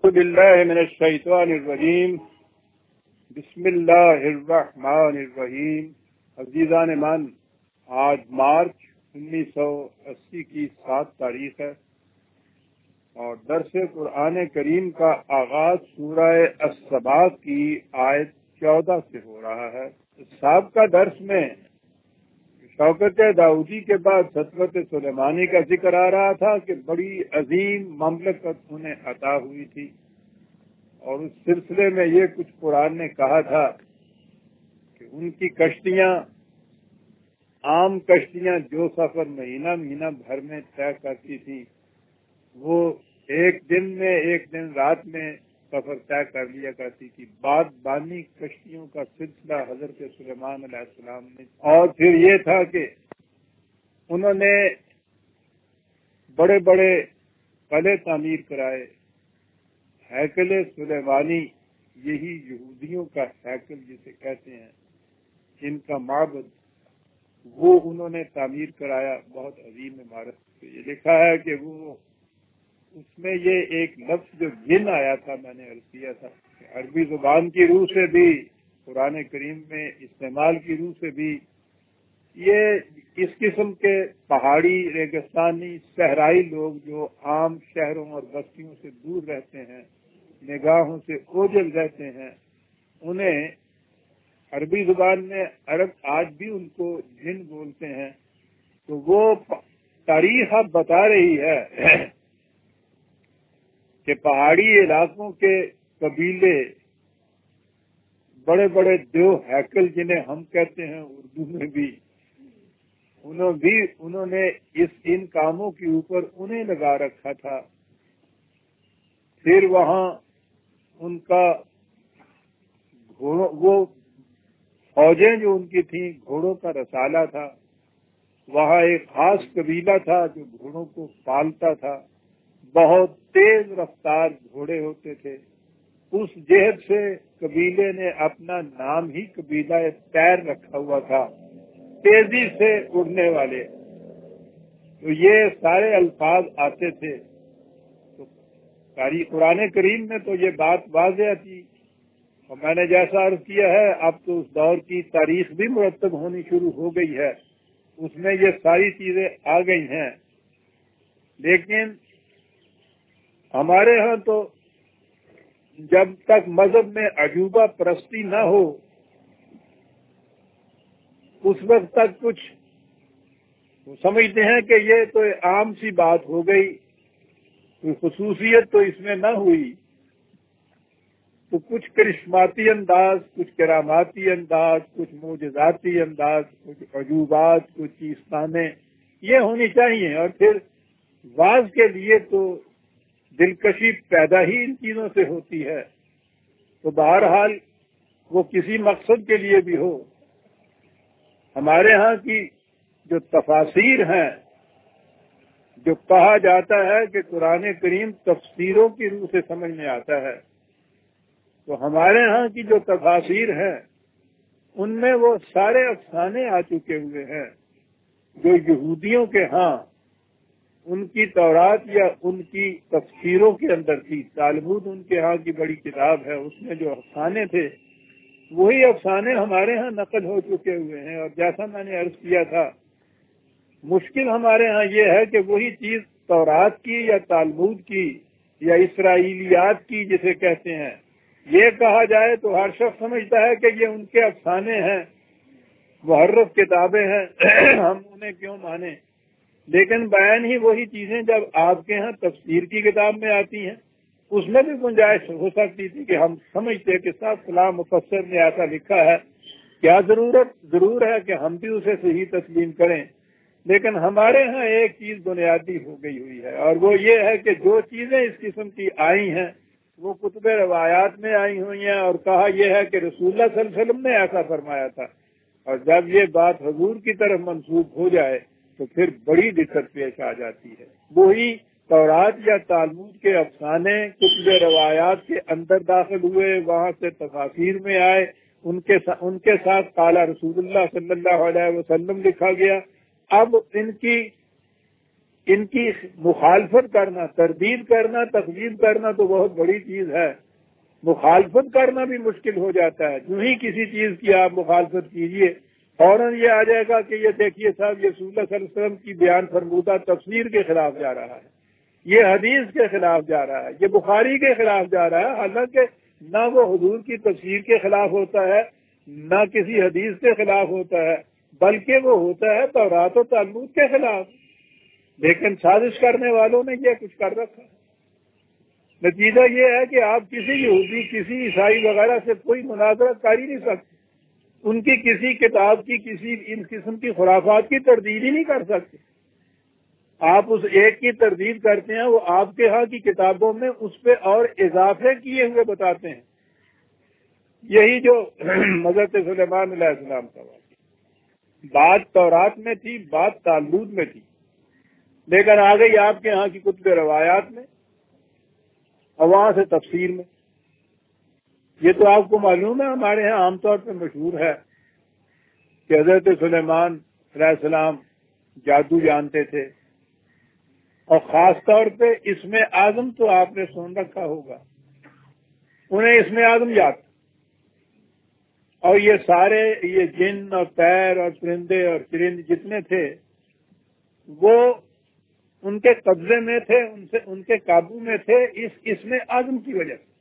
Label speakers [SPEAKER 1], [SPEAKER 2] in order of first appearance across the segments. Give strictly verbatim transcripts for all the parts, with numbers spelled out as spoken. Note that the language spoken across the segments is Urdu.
[SPEAKER 1] باللہ من الشیطان الرجیم بسم اللہ الرحمن الرحیم۔ عزیزان من، آج مارچ انیس سو اسی کی سات تاریخ ہے اور درس قرآن کریم کا آغاز سورہ السبا کی آیت چودہ سے ہو رہا ہے۔ سابقہ درس میں شوکت داؤدی کے بعد سطوت سلیمانی کا ذکر آ رہا تھا کہ بڑی عظیم مملکت انہیں عطا ہوئی تھی، اور اس سلسلے میں یہ کچھ قرآن نے کہا تھا کہ ان کی کشتیاں عام کشتیاں جو سفر مہینہ مہینہ بھر میں طے کرتی تھیں وہ ایک دن میں ایک دن رات میں سفر طے کر لیا کرتی تھی۔ بعد بانی کشتیوں کا سلسلہ حضرت سلیمان علیہ السلام نے، اور پھر یہ تھا کہ انہوں نے بڑے بڑے قلعے تعمیر کرائے۔ ہیکل سلیمانی یہی یہودیوں کا ہیکل جسے کہتے ہیں، جن کا معبد، وہ انہوں نے تعمیر کرایا، بہت عظیم عمارت۔ یہ لکھا ہے کہ وہ اس میں یہ ایک لفظ جو جن آیا تھا، میں نے عرض کیا تھا کہ عربی زبان کی روح سے بھی، قرآن کریم میں استعمال کی روح سے بھی، یہ اس قسم کے پہاڑی، ریگستانی، صحرائی لوگ جو عام شہروں اور بستیوں سے دور رہتے ہیں، نگاہوں سے اوجھل رہتے ہیں، انہیں عربی زبان میں عرب آج بھی ان کو جن بولتے ہیں۔ تو وہ تاریخ اب بتا رہی ہے کہ پہاڑی علاقوں کے قبیلے، بڑے بڑے دیو ہیکل جنہیں ہم کہتے ہیں اردو میں بھی، انہوں بھی انہوں نے اس ان کاموں کے اوپر انہیں لگا رکھا تھا۔ پھر وہاں ان کا گھوڑوں، وہ فوجیں جو ان کی تھیں، گھوڑوں کا رسالہ تھا۔ وہاں ایک خاص قبیلہ تھا جو گھوڑوں کو پالتا تھا، بہت تیز رفتار گھوڑے ہوتے تھے۔ اس جہد سے قبیلے نے اپنا نام ہی قبیلہ طیر رکھا ہوا تھا، تیزی سے اڑنے والے۔ تو یہ سارے الفاظ آتے تھے۔ تو قرآن کریم میں تو یہ بات واضح تھی، اور میں نے جیسا عرض کیا ہے، اب تو اس دور کی تاریخ بھی مرتب ہونی شروع ہو گئی ہے، اس میں یہ ساری چیزیں آ گئی ہیں۔ لیکن ہمارے ہاں تو جب تک مذہب میں عجوبہ پرستی نہ ہو، اس وقت تک کچھ سمجھتے ہیں کہ یہ تو عام سی بات ہو گئی، کوئی خصوصیت تو اس میں نہ ہوئی۔ تو کچھ کرشماتی انداز، کچھ کراماتی انداز، کچھ معجزاتی انداز، کچھ عجوبات، کچھ چیزخانے، یہ ہونی چاہیے۔ اور پھر واز کے لیے تو دلکشی پیدا ہی ان چیزوں سے ہوتی ہے۔ تو بہرحال وہ کسی مقصد کے لیے بھی ہو، ہمارے ہاں کی جو تفاسیر ہیں، جو کہا جاتا ہے کہ قرآن کریم تفسیروں کی روح سے سمجھ میں آتا ہے، تو ہمارے ہاں کی جو تفاسیر ہیں ان میں وہ سارے افسانے آ چکے ہوئے ہیں جو یہودیوں کے ہاں ان کی تورات یا ان کی تفسیروں کے اندر تھی۔ تالمود ان کے ہاں کی بڑی کتاب ہے، اس میں جو افسانے تھے وہی افسانے ہمارے ہاں نقل ہو چکے ہوئے ہیں۔ اور جیسا میں نے عرض کیا تھا، مشکل ہمارے ہاں یہ ہے کہ وہی چیز تورات کی یا تالمود کی یا اسرائیلیات کی جسے کہتے ہیں، یہ کہا جائے تو ہر شخص سمجھتا ہے کہ یہ ان کے افسانے ہیں، محرف کتابیں ہیں، ہم انہیں کیوں مانیں۔ لیکن بیان ہی وہی چیزیں جب آپ کے ہاں تفسیر کی کتاب میں آتی ہیں، اس میں بھی گنجائش ہو سکتی تھی کہ ہم سمجھتے کہ صاحب فلاں مفسر نے ایسا لکھا ہے، کیا ضرورت ضرور ہے کہ ہم بھی اسے صحیح تسلیم کریں۔ لیکن ہمارے ہاں ایک چیز بنیادی ہو گئی ہوئی ہے، اور وہ یہ ہے کہ جو چیزیں اس قسم کی آئی ہیں وہ کتب روایات میں آئی ہوئی ہیں، اور کہا یہ ہے کہ رسول اللہ صلی اللہ علیہ وسلم نے ایسا فرمایا تھا۔ اور جب یہ بات حضور کی طرف منسوب ہو جائے تو پھر بڑی دقت پیش آ جاتی ہے۔ وہی تورات یا تالمود کے افسانے کتب روایات کے اندر داخل ہوئے، وہاں سے تفاسیر میں آئے، ان کے ان کے ساتھ قال رسول اللہ صلی اللہ علیہ وسلم لکھا گیا۔ اب ان کی ان کی مخالفت کرنا، تردید کرنا، تکذیب کرنا تو بہت بڑی چیز ہے، مخالفت کرنا بھی مشکل ہو جاتا ہے۔ جو ہی کسی چیز کی آپ مخالفت کیجئے فوراً یہ آ جائے گا کہ یہ دیکھیے صاحب، یہ رسول اللہ صلی اللہ علیہ وسلم کی بیان فرمودہ تفسیر کے خلاف جا رہا ہے، یہ حدیث کے خلاف جا رہا ہے، یہ بخاری کے خلاف جا رہا ہے، حالانکہ نہ وہ حضور کی تفسیر کے خلاف ہوتا ہے، نہ کسی حدیث کے خلاف ہوتا ہے، بلکہ وہ ہوتا ہے تورات و تلمود کے خلاف۔ لیکن سازش کرنے والوں نے یہ کچھ کر رکھا ہے۔ نتیجہ یہ ہے کہ آپ کسی یہودی، کسی عیسائی وغیرہ سے کوئی مناظرہ کر ہی نہیں سکتے، ان کی کسی کتاب کی، کسی ان قسم کی خرافات کی تردید ہی نہیں کر سکتے۔ آپ اس ایک کی تردید کرتے ہیں، وہ آپ کے ہاں کی کتابوں میں اس پہ اور اضافے کیے ہوئے بتاتے ہیں۔ یہی جو حضرت سلیمان علیہ السلام کا واقعہ، بات تورات میں تھی، بات تالمود میں تھی، لیکن آ گئی آپ کے ہاں کی کتب روایات میں اور وہاں سے تفسیر میں۔ یہ تو آپ کو معلوم ہے، ہمارے ہاں عام طور پہ مشہور ہے کہ حضرت سلیمان علیہ السلام جادو جانتے تھے، اور خاص طور پہ اس میں اعظم تو آپ نے سن رکھا ہوگا، انہیں اس میں اعظم یاد، اور یہ سارے یہ جن اور طیر اور پرندے اور چرند جتنے تھے وہ ان کے قبضے میں تھے، ان سے ان کے قابو میں تھے اس اس میں اعظم کی وجہ سے۔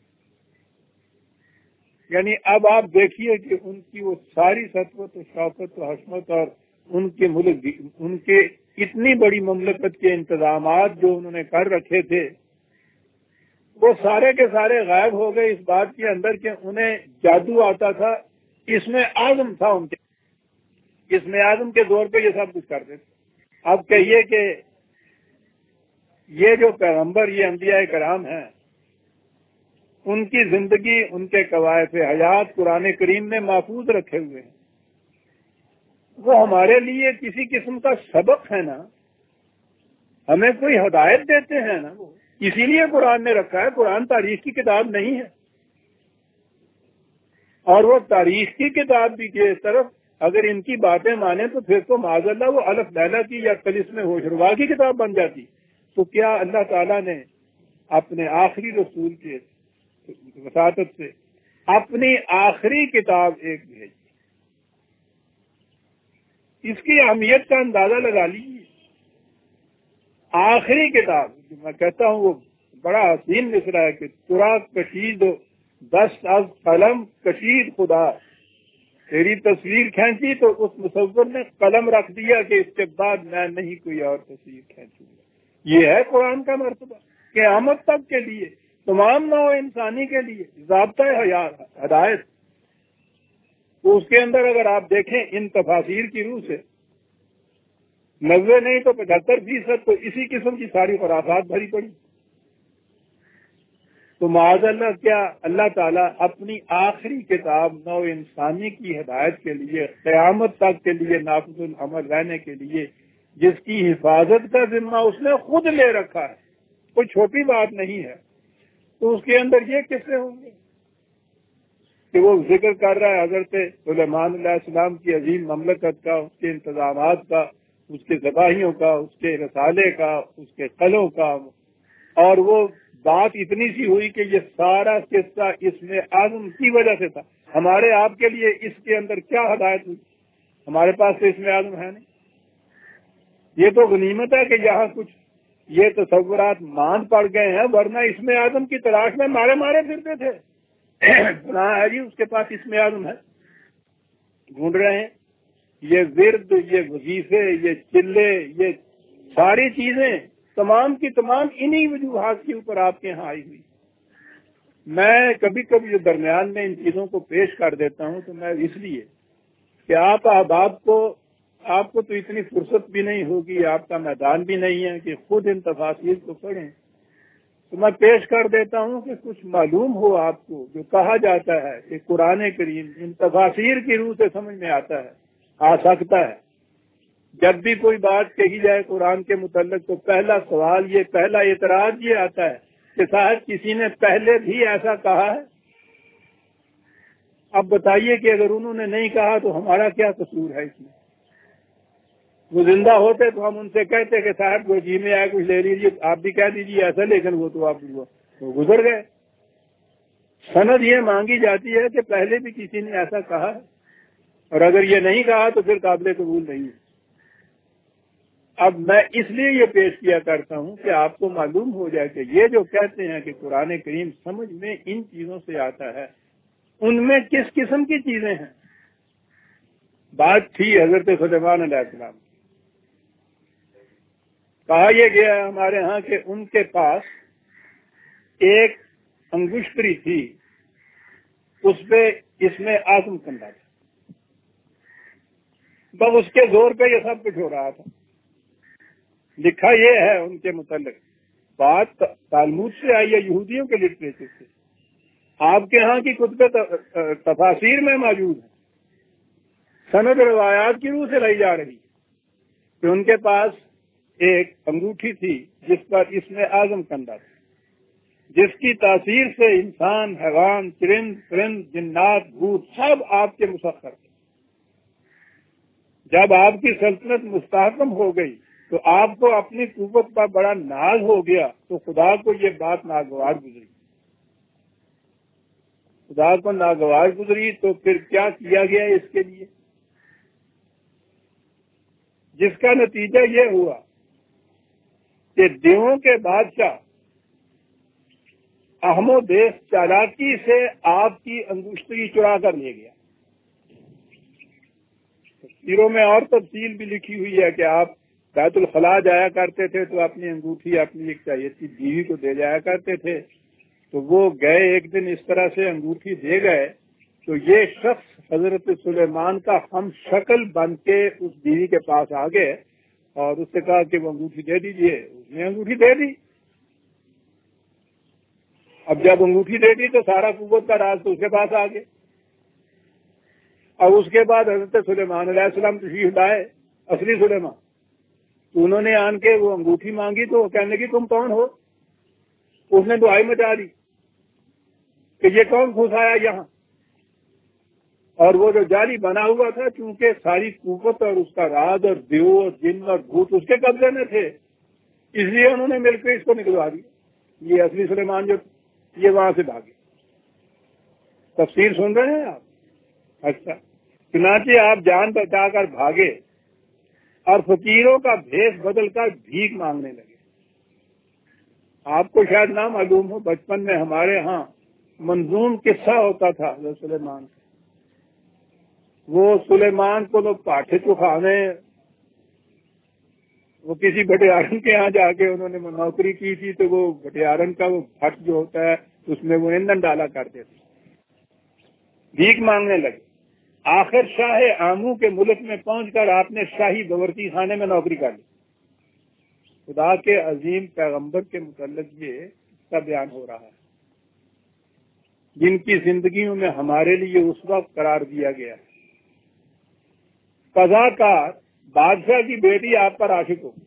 [SPEAKER 1] یعنی اب آپ دیکھیے کہ ان کی وہ ساری سطوت و شوکت و حشمت اور ان کے ملک ان کے اتنی بڑی مملکت کے انتظامات جو انہوں نے کر رکھے تھے وہ سارے کے سارے غائب ہو گئے اس بات کے اندر کہ انہیں جادو آتا تھا، اس میں اعظم تھا ان کے، اس میں اعظم کے دور پہ یہ سب کچھ کرتے تھے۔ اب کہیے کہ یہ جو پیغمبر، یہ انبیاء کرام ہیں، ان کی زندگی، ان کے قواعد حیات قرآن کریم میں محفوظ رکھے ہوئے ہیں، وہ ہمارے لیے کسی قسم کا سبق ہے نا، ہمیں کوئی ہدایت دیتے ہیں نا، وہ اسی لیے قرآن نے رکھا ہے۔ قرآن تاریخ کی کتاب نہیں ہے، اور وہ تاریخ کی کتاب بھی کی طرف اگر ان کی باتیں مانیں تو پھر تو معاذ اللہ وہ الف لیلہ کی یا طلسم ہوشروا کی کتاب بن جاتی۔ تو کیا اللہ تعالیٰ نے اپنے آخری رسول کے وساطت سے اپنی آخری کتاب ایک بھیجی، اس کی اہمیت کا اندازہ لگا لیجیے۔ آخری کتاب، میں کہتا ہوں وہ بڑا حسین مصرع ہے کہ ترا کشید دست از قلم کشید خدا، تیری تصویر کھینچی تو اس مصور نے قلم رکھ دیا کہ اس کے بعد میں نہیں کوئی اور تصویر کھینچوں گا۔ یہ ہے قرآن کا مرتبہ، قیامت تک کے لیے، تمام نوع انسانی کے لیے ضابطۂ حیات ہدایت۔ تو اس کے اندر اگر آپ دیکھیں ان تفاسیر کی روح سے نوے نہیں تو پچہتر فیصد تو اسی قسم کی ساری خرافات بھری پڑی۔ تو معاذ اللہ کیا اللہ تعالیٰ اپنی آخری کتاب نو انسانی کی ہدایت کے لیے، قیامت تک کے لیے نافذ العمل رہنے کے لیے جس کی حفاظت کا ذمہ اس نے خود لے رکھا ہے، کوئی چھوٹی بات نہیں ہے، تو اس کے اندر یہ قصے ہوں گے کہ وہ ذکر کر رہا ہے حضرت سلیمان علیہ السلام کی عظیم مملکت کا، اس کے انتظامات کا، اس کے ذبائحیوں کا، اس کے رسالے کا، اس کے قلعوں کا، اور وہ بات اتنی سی ہوئی کہ یہ سارا قصہ اس میں اعظم کی وجہ سے تھا۔ ہمارے آپ کے لیے اس کے اندر کیا ہدایت ہوئی؟ ہمارے پاس تو اس میں اعظم ہے نہیں۔ یہ تو غنیمت ہے کہ یہاں کچھ یہ تصورات مان پڑ گئے ہیں، ورنہ اس میں اعظم کی تلاش میں مارے مارے پھرتے تھے۔ فلاں ہے جی اس کے پاس اس میں اعظم ہے، ڈھونڈ رہے ہیں۔ یہ ورد، یہ وظیفے، یہ چلے، یہ ساری چیزیں تمام کی تمام انہی وجوہات کے اوپر آپ کے ہاں آئی ہوئی۔ میں کبھی کبھی درمیان میں ان چیزوں کو پیش کر دیتا ہوں تو میں اس لیے کہ آپ احباب کو آپ کو تو اتنی فرصت بھی نہیں ہوگی، آپ کا میدان بھی نہیں ہے کہ خود ان تفاسیر کو پڑھیں، تو میں پیش کر دیتا ہوں کہ کچھ معلوم ہو آپ کو۔ جو کہا جاتا ہے کہ قرآن کریم ان تفاسیر کی روح سے سمجھ میں آتا ہے، آ سکتا ہے۔ جب بھی کوئی بات کہی جائے قرآن کے متعلق تو پہلا سوال یہ، پہلا اعتراض یہ آتا ہے کہ صاحب کسی نے پہلے بھی ایسا کہا ہے؟ اب بتائیے کہ اگر انہوں نے نہیں کہا تو ہمارا کیا قصور ہے اس میں؟ وہ زندہ ہوتے تو ہم ان سے کہتے کہ صاحب وہ جی میں آئے کچھ لے لیجیے، آپ بھی کہہ دیجیے ایسا، لیکن وہ تو آپ وہ گزر گئے۔ سند یہ مانگی جاتی ہے کہ پہلے بھی کسی نے ایسا کہا ہے، اور اگر یہ نہیں کہا تو پھر قابل قبول نہیں ہے۔ اب میں اس لیے یہ پیش کیا کرتا ہوں کہ آپ کو معلوم ہو جائے کہ یہ جو کہتے ہیں کہ قرآن کریم سمجھ میں ان چیزوں سے آتا ہے، ان میں کس قسم کی چیزیں ہیں۔ بات تھی حضرت سلیمان علیہ السلام، کہا یہ گیا ہے ہمارے ہاں کہ ان کے پاس ایک انگشتری تھی، اس پہ اس میں آزم کنڈا تھا، بس اس کے زور پہ یہ سب کچھ ہو رہا تھا۔ لکھا یہ ہے ان کے متعلق، بات تالمود سے آئی ہے، یہودیوں کے لٹریچر سے، آپ کے ہاں کی کتب تفاسیر میں موجود ہے، سند روایات کی روح سے لائی جا رہی کہ ان کے پاس ایک انگوٹھی تھی جس پر اس میں آزم کنڈا تھا، جس کی تاثیر سے انسان، حیوان، چرند پرند، جنات، بھوت سب آپ کے مسخر تھے۔ جب آپ کی سلطنت مستحکم ہو گئی تو آپ کو اپنی قوت پر بڑا ناز ہو گیا، تو خدا کو یہ بات ناگوار گزری خدا کو ناگوار گزری تو پھر کیا کیا گیا اس کے لیے، جس کا نتیجہ یہ ہوا کہ دیووں کے بادشاہ اہم و بیش چالاکی سے آپ کی انگشتری چرا کر لے گیا۔ تفسیروں میں اور تفصیل بھی لکھی ہوئی ہے کہ آپ بیت الخلاء جایا کرتے تھے تو اپنی انگوٹھی اپنی ایک چاہیے تھی بیوی کو دے جایا کرتے تھے، تو وہ گئے ایک دن اس طرح سے انگوٹھی دے گئے تو یہ شخص حضرت سلیمان کا ہم شکل بن کے اس بیوی کے پاس آ گئے اور اس سے کہا کہ وہ انگوٹھی دے دیجیے، اس نے انگوٹھی دے دی۔ اب جب انگوٹھی دے دی تو سارا قوت کا راز تو اس کے پاس آ گیا۔ اور اس کے بعد حضرت سلیمان علیہ السلام تشریف لائے، اصلی سلیمان، تو انہوں نے آن کے وہ انگوٹھی مانگی تو وہ کہنے لگی تم کون ہو؟ اس نے دعائی مچا دی کہ یہ کون گھسایا یہاں، اور وہ جو جالی بنا ہوا تھا چونکہ ساری قوت اور اس کا راز اور دیو اور جن اور بھوت اس کے قبضے میں تھے، اس لیے انہوں نے مل کے اس کو نکلوا دیا۔ یہ اصلی سلیمان جو یہ وہاں سے بھاگے۔ تفسیر سن رہے ہیں آپ؟ اچھا، چنانچہ آپ جان بچا کر بھاگے اور فقیروں کا بھیس بدل کر بھیک مانگنے لگے۔ آپ کو شاید نہ معلوم ہو، بچپن میں ہمارے ہاں منظوم قصہ ہوتا تھا حضرت سلیمان کا۔ وہ سلیمان کو لوگ پاٹھے چکھانے، وہ کسی بھٹیارن کے ہاں جا کے انہوں نے نوکری کی تھی تو وہ بھٹیارن کا وہ بھٹ جو ہوتا ہے اس میں وہ ایندھن ڈالا کرتے تھے، بھیک مانگنے لگے۔ آخر شاہ آمو کے ملک میں پہنچ کر آپ نے شاہی گورتی خانے میں نوکری کر لی۔ خدا کے عظیم پیغمبر کے متعلق یہ کا بیان ہو رہا ہے جن کی زندگیوں میں ہمارے لیے اس وقت قرار دیا گیا ہے۔ قضا کار بادشاہ کی بیٹی آپ پر عاشق ہو۔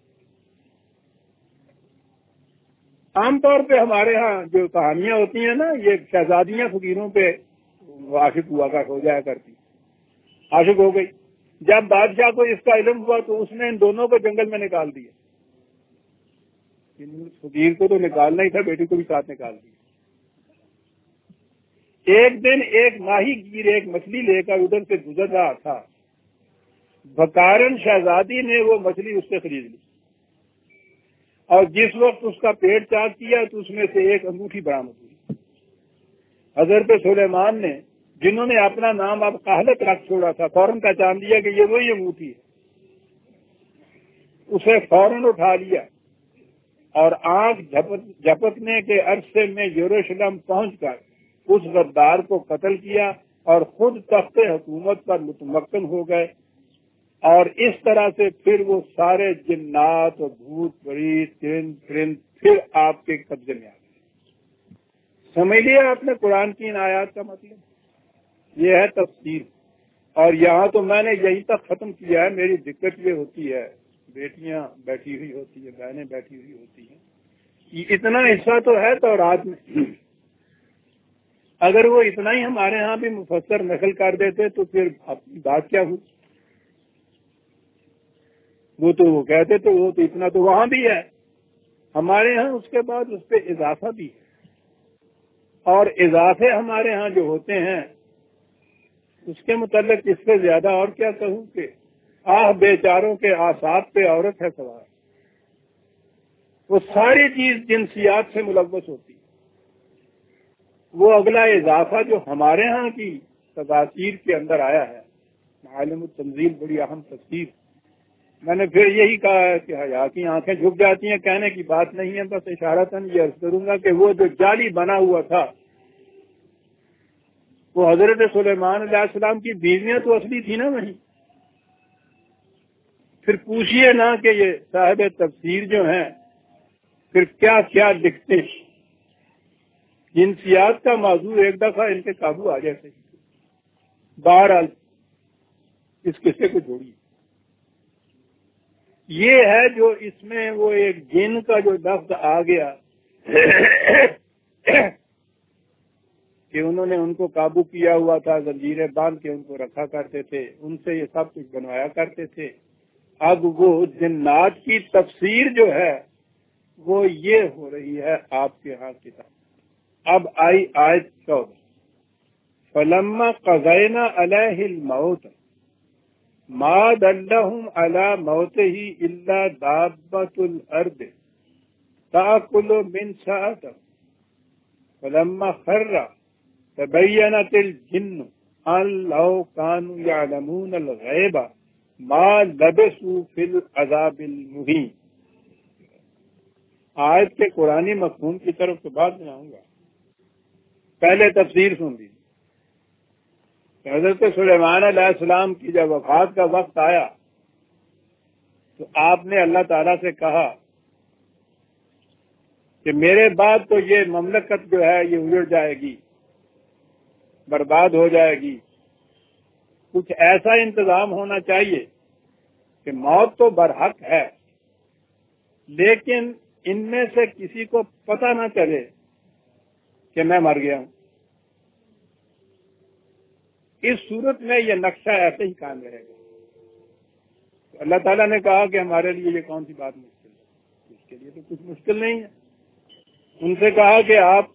[SPEAKER 1] عام طور پہ ہمارے ہاں جو کہانیاں ہوتی ہیں نا، یہ شہزادیاں فقیروں پہ عاشق ہوا کر ہو جایا کرتی، عاشق ہو گئی۔ جب بادشاہ کو اس کا علم ہوا تو اس نے ان دونوں کو جنگل میں نکال دیا۔ فقیر کو تو نکالنا ہی تھا، بیٹی کو بھی ساتھ نکال دیا۔ ایک دن ایک ماہی گیر ایک مچھلی لے کر ادھر سے گزر رہا تھا، بکارن شہزادی نے وہ مچھلی اس سے خرید لی، اور جس وقت اس کا پیٹ چاک کیا تو اس میں سے ایک انگوٹھی برآمد ہوئی۔ حضرت سلیمان نے، جنہوں نے اپنا نام اب قحلت رکھ چھوڑا تھا، فوراً پہچان لیا کہ یہ وہی انگوٹھی ہے، اسے فوراً اٹھا لیا اور آنکھ جھپکنے کے عرصے میں یروشلم پہنچ کر اس غدار کو قتل کیا اور خود تخت حکومت پر متمکن ہو گئے، اور اس طرح سے پھر وہ سارے جنات اور بھوت پریت چرند پرند پھر آپ کے قبضے میں آ گئے۔ سمجھ لیا آپ نے قرآن کی ان آیات کا مطلب؟ یہ ہے تفسیر، اور یہاں تو میں نے یہیں تک ختم کیا ہے۔ میری دقت یہ ہوتی ہے، بیٹیاں بیٹھی ہوئی ہوتی ہیں، بہنیں بیٹھی ہوئی ہوتی ہیں، یہ اتنا حصہ تو ہے تورات میں، اگر وہ اتنا ہی ہمارے ہاں بھی مفسر نقل کر دیتے تو پھر اپنی بات کیا ہوئی؟ وہ تو وہ کہتے تھے وہ تو اتنا تو وہاں بھی ہے، ہمارے ہاں اس کے بعد اس پہ اضافہ بھی ہے، اور اضافے ہمارے ہاں جو ہوتے ہیں اس کے متعلق اس سے زیادہ اور کیا کہوں کہ آہ بیچاروں کے آساب پہ عورت ہے سوار، وہ ساری چیز جنسیات سے ملوث ہوتی ہے۔ وہ اگلا اضافہ جو ہمارے ہاں کی تفاسیر کے اندر آیا ہے، معالم التنزیل بڑی اہم تفسیر، میں نے پھر یہی کہا ہے کہ حیا کی آنکھیں جھک جاتی ہیں، کہنے کی بات نہیں ہے، بس اشارتاً یہ عرض کروں گا کہ وہ جو جعلی بنا ہوا تھا وہ حضرت سلیمان علیہ السلام کی بیویاں تو اصلی تھی نا وہیں۔ پھر پوچھئے نا کہ یہ صاحب تفسیر جو ہیں پھر کیا کیا لکھتے ہیں، جنسیات کا موضوع ایک دفعہ ان کے قابو آ جاتے ہیں۔ بہرحال اس قصے کو جوڑیے، یہ ہے جو اس میں وہ ایک جن کا جو لفظ آ گیا کہ انہوں نے ان کو قابو کیا ہوا تھا، زنجیریں باندھ کے ان کو رکھا کرتے تھے، ان سے یہ سب کچھ بنوایا کرتے تھے۔ اب وہ جنات کی تفسیر جو ہے وہ یہ ہو رہی ہے آپ کے ہاں کتاب۔ اب آئی آیت چودہ، فَلَمَّا قَضَيْنَا عَلَيْهِ الْمَوْتَ مَا دَلَّهُمْ عَلَى مَوْتِهِ إِلَّا دَابَّةُ الْأَرْضِ تَأْكُلُ مِنْ سَأَتِهِ فَلَمَّا خَرَّ تَبَيَّنَتِ الْجِنُّ أَن لَّوْ كَانُوا يَعْلَمُونَ الْغَيْبَ مَا لَبِثُوا فِي الْعَذَابِ الْمُهِينِ۔ آیت کے قرآنی مفہوم کی طرف تو بعد میں آؤں گا، پہلے تفسیر سن لیجیے۔ حضرت سلیمان علیہ السلام کی جب وفات کا وقت آیا تو آپ نے اللہ تعالیٰ سے کہا کہ میرے بعد تو یہ مملکت جو ہے یہ اجڑ جائے گی، برباد ہو جائے گی، کچھ ایسا انتظام ہونا چاہیے کہ موت تو برحق ہے لیکن ان میں سے کسی کو پتہ نہ چلے کہ میں مر گیا ہوں۔ اس صورت میں یہ نقشہ ایسے ہی قائم رہے گا۔ تو اللہ تعالیٰ نے کہا کہ ہمارے لیے یہ کون سی بات مشکل ہے، اس کے لیے تو کچھ مشکل نہیں ہے۔ ان سے کہا کہ آپ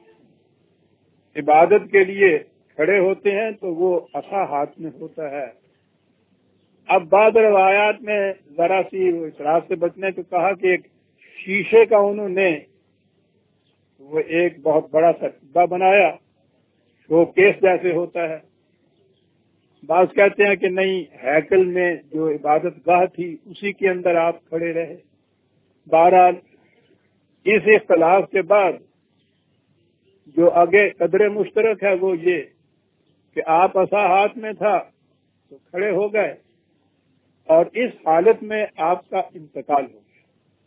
[SPEAKER 1] عبادت کے لیے کھڑے ہوتے ہیں تو وہ عصا ہاتھ میں ہوتا ہے۔ اب بعض روایات میں ذرا سی اعتراض سے بچنے تو کہا کہ ایک شیشے کا انہوں نے وہ ایک بہت بڑا سا ڈبہ بنایا، شو کیس جیسے ہوتا ہے۔ بعض کہتے ہیں کہ نہیں، ہیکل میں جو عبادت گاہ تھی اسی کے اندر آپ کھڑے رہے۔ بہرحال اس اختلاف کے بعد جو آگے قدر مشترک ہے وہ یہ کہ آپ عصا ہاتھ میں تھا تو کھڑے ہو گئے، اور اس حالت میں آپ کا انتقال ہو گیا۔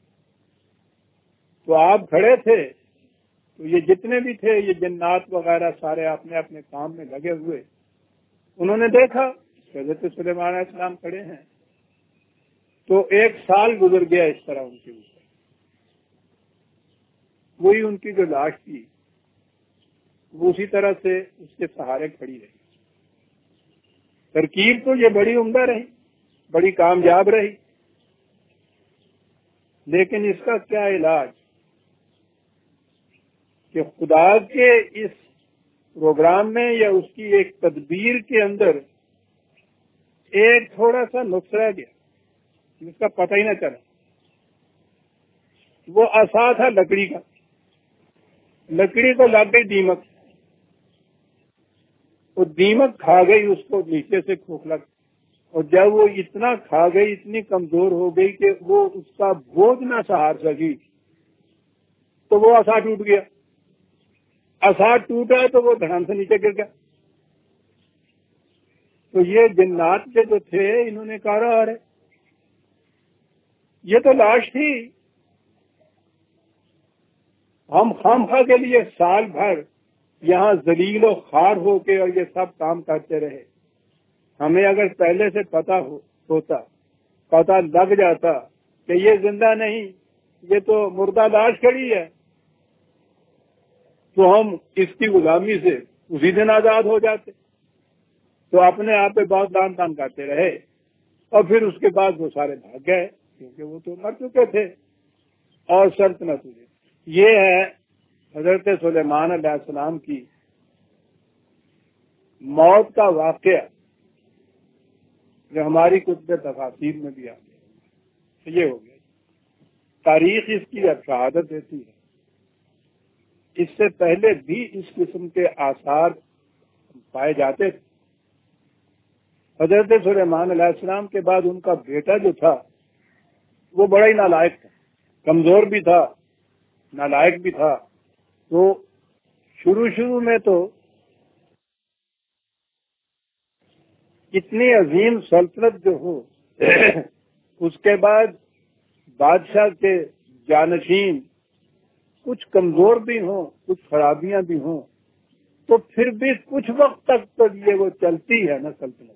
[SPEAKER 1] تو آپ کھڑے تھے تو یہ جتنے بھی تھے یہ جنات وغیرہ سارے اپنے اپنے کام میں لگے ہوئے، انہوں نے دیکھا حضرت سلیمان علیہ السلام کھڑے ہیں، تو ایک سال گزر گیا اس طرح ان کے اوپر، وہی ان کی جو لاش تھی وہ اسی طرح سے اس کے سہارے کھڑی رہی۔ ترکیب تو یہ بڑی عمدہ رہی، بڑی کامیاب رہی، لیکن اس کا کیا علاج کہ خدا کے اس پروگرام میں یا اس کی ایک تدبیر کے اندر ایک تھوڑا سا نقص رہ گیا جس کا پتہ ہی نہ چلا۔ وہ عصا تھا لکڑی کا، لکڑی کو لگ گئی دیمک، وہ دیمک کھا گئی اس کو نیچے سے کھوکھلا، اور جب وہ اتنا کھا گئی، اتنی کمزور ہو گئی کہ وہ اس کا بوجھ نہ سہار سکی تو وہ عصا ٹوٹ گیا۔ عصا ٹوٹا تو وہ دھڑام سے نیچے گر گیا۔ تو یہ جنات کے جو تھے انہوں نے کہا رہا ہے یہ تو لاش تھی، ہم خامخواہ کے لیے سال بھر یہاں ذلیل و خوار ہو کے اور یہ سب کام کرتے رہے، ہمیں اگر پہلے سے پتا ہوتا، پتا لگ جاتا کہ یہ زندہ نہیں، یہ تو مردہ لاش کھڑی ہے، تو ہم اس کی غلامی سے اسی دن آزاد ہو جاتے۔ تو اپنے آپ پہ بہت دان تان کرتے رہے، اور پھر اس کے بعد وہ سارے بھاگ گئے کیونکہ وہ تو مر چکے تھے اور سلطنت ہوئی. یہ ہے حضرت سلیمان علیہ السلام کی موت کا واقعہ جو ہماری کتب تفاسیر میں بھی آ گیا. یہ ہو گیا. تاریخ اس کی شہادت دیتی ہے. اس سے پہلے بھی اس قسم کے آثار پائے جاتے تھے. حضرت سلیمان علیہ السلام کے بعد ان کا بیٹا جو تھا وہ بڑا ہی نالائق تھا, کمزور بھی تھا, نالائق بھی تھا. تو شروع شروع میں تو اتنی عظیم سلطنت جو ہو اس کے بعد بادشاہ کے جانشین کچھ کمزور بھی ہوں, کچھ خرابیاں بھی ہوں, تو پھر بھی کچھ وقت تک تو یہ وہ چلتی ہے نا سلطنت.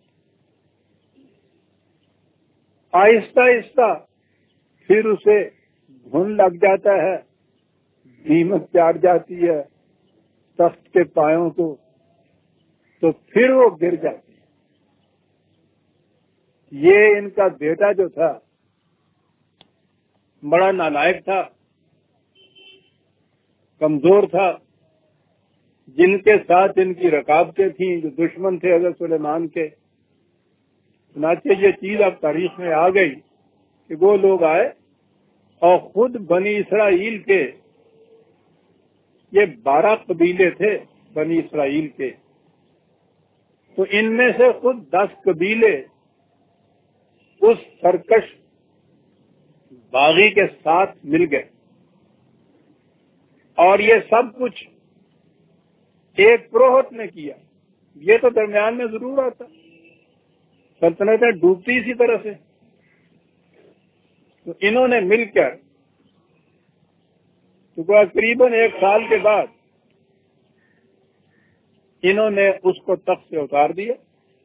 [SPEAKER 1] آہستہ آہستہ پھر اسے گھن لگ جاتا ہے, دیمک چاٹ جاتی ہے تخت کے پایوں کو, تو پھر وہ گر جاتی ہے. یہ ان کا بیٹا جو تھا بڑا نالائق تھا, کمزور تھا, جن کے ساتھ ان کی رکابتیں تھیں, جو دشمن تھے حضرت سلیمان کے. چنانچہ یہ چیز اب تاریخ میں آ گئی کہ وہ لوگ آئے اور خود بنی اسرائیل کے, یہ بارہ قبیلے تھے بنی اسرائیل کے, تو ان میں سے خود دس قبیلے اس سرکش باغی کے ساتھ مل گئے, اور یہ سب کچھ ایک پروہت نے کیا. یہ تو درمیان میں ضرور آتا, سلطنتیں ڈوبتی اسی طرح سے. تو انہوں نے مل کر تو تقریباً ایک سال کے بعد انہوں نے اس کو تخت سے اتار دیا,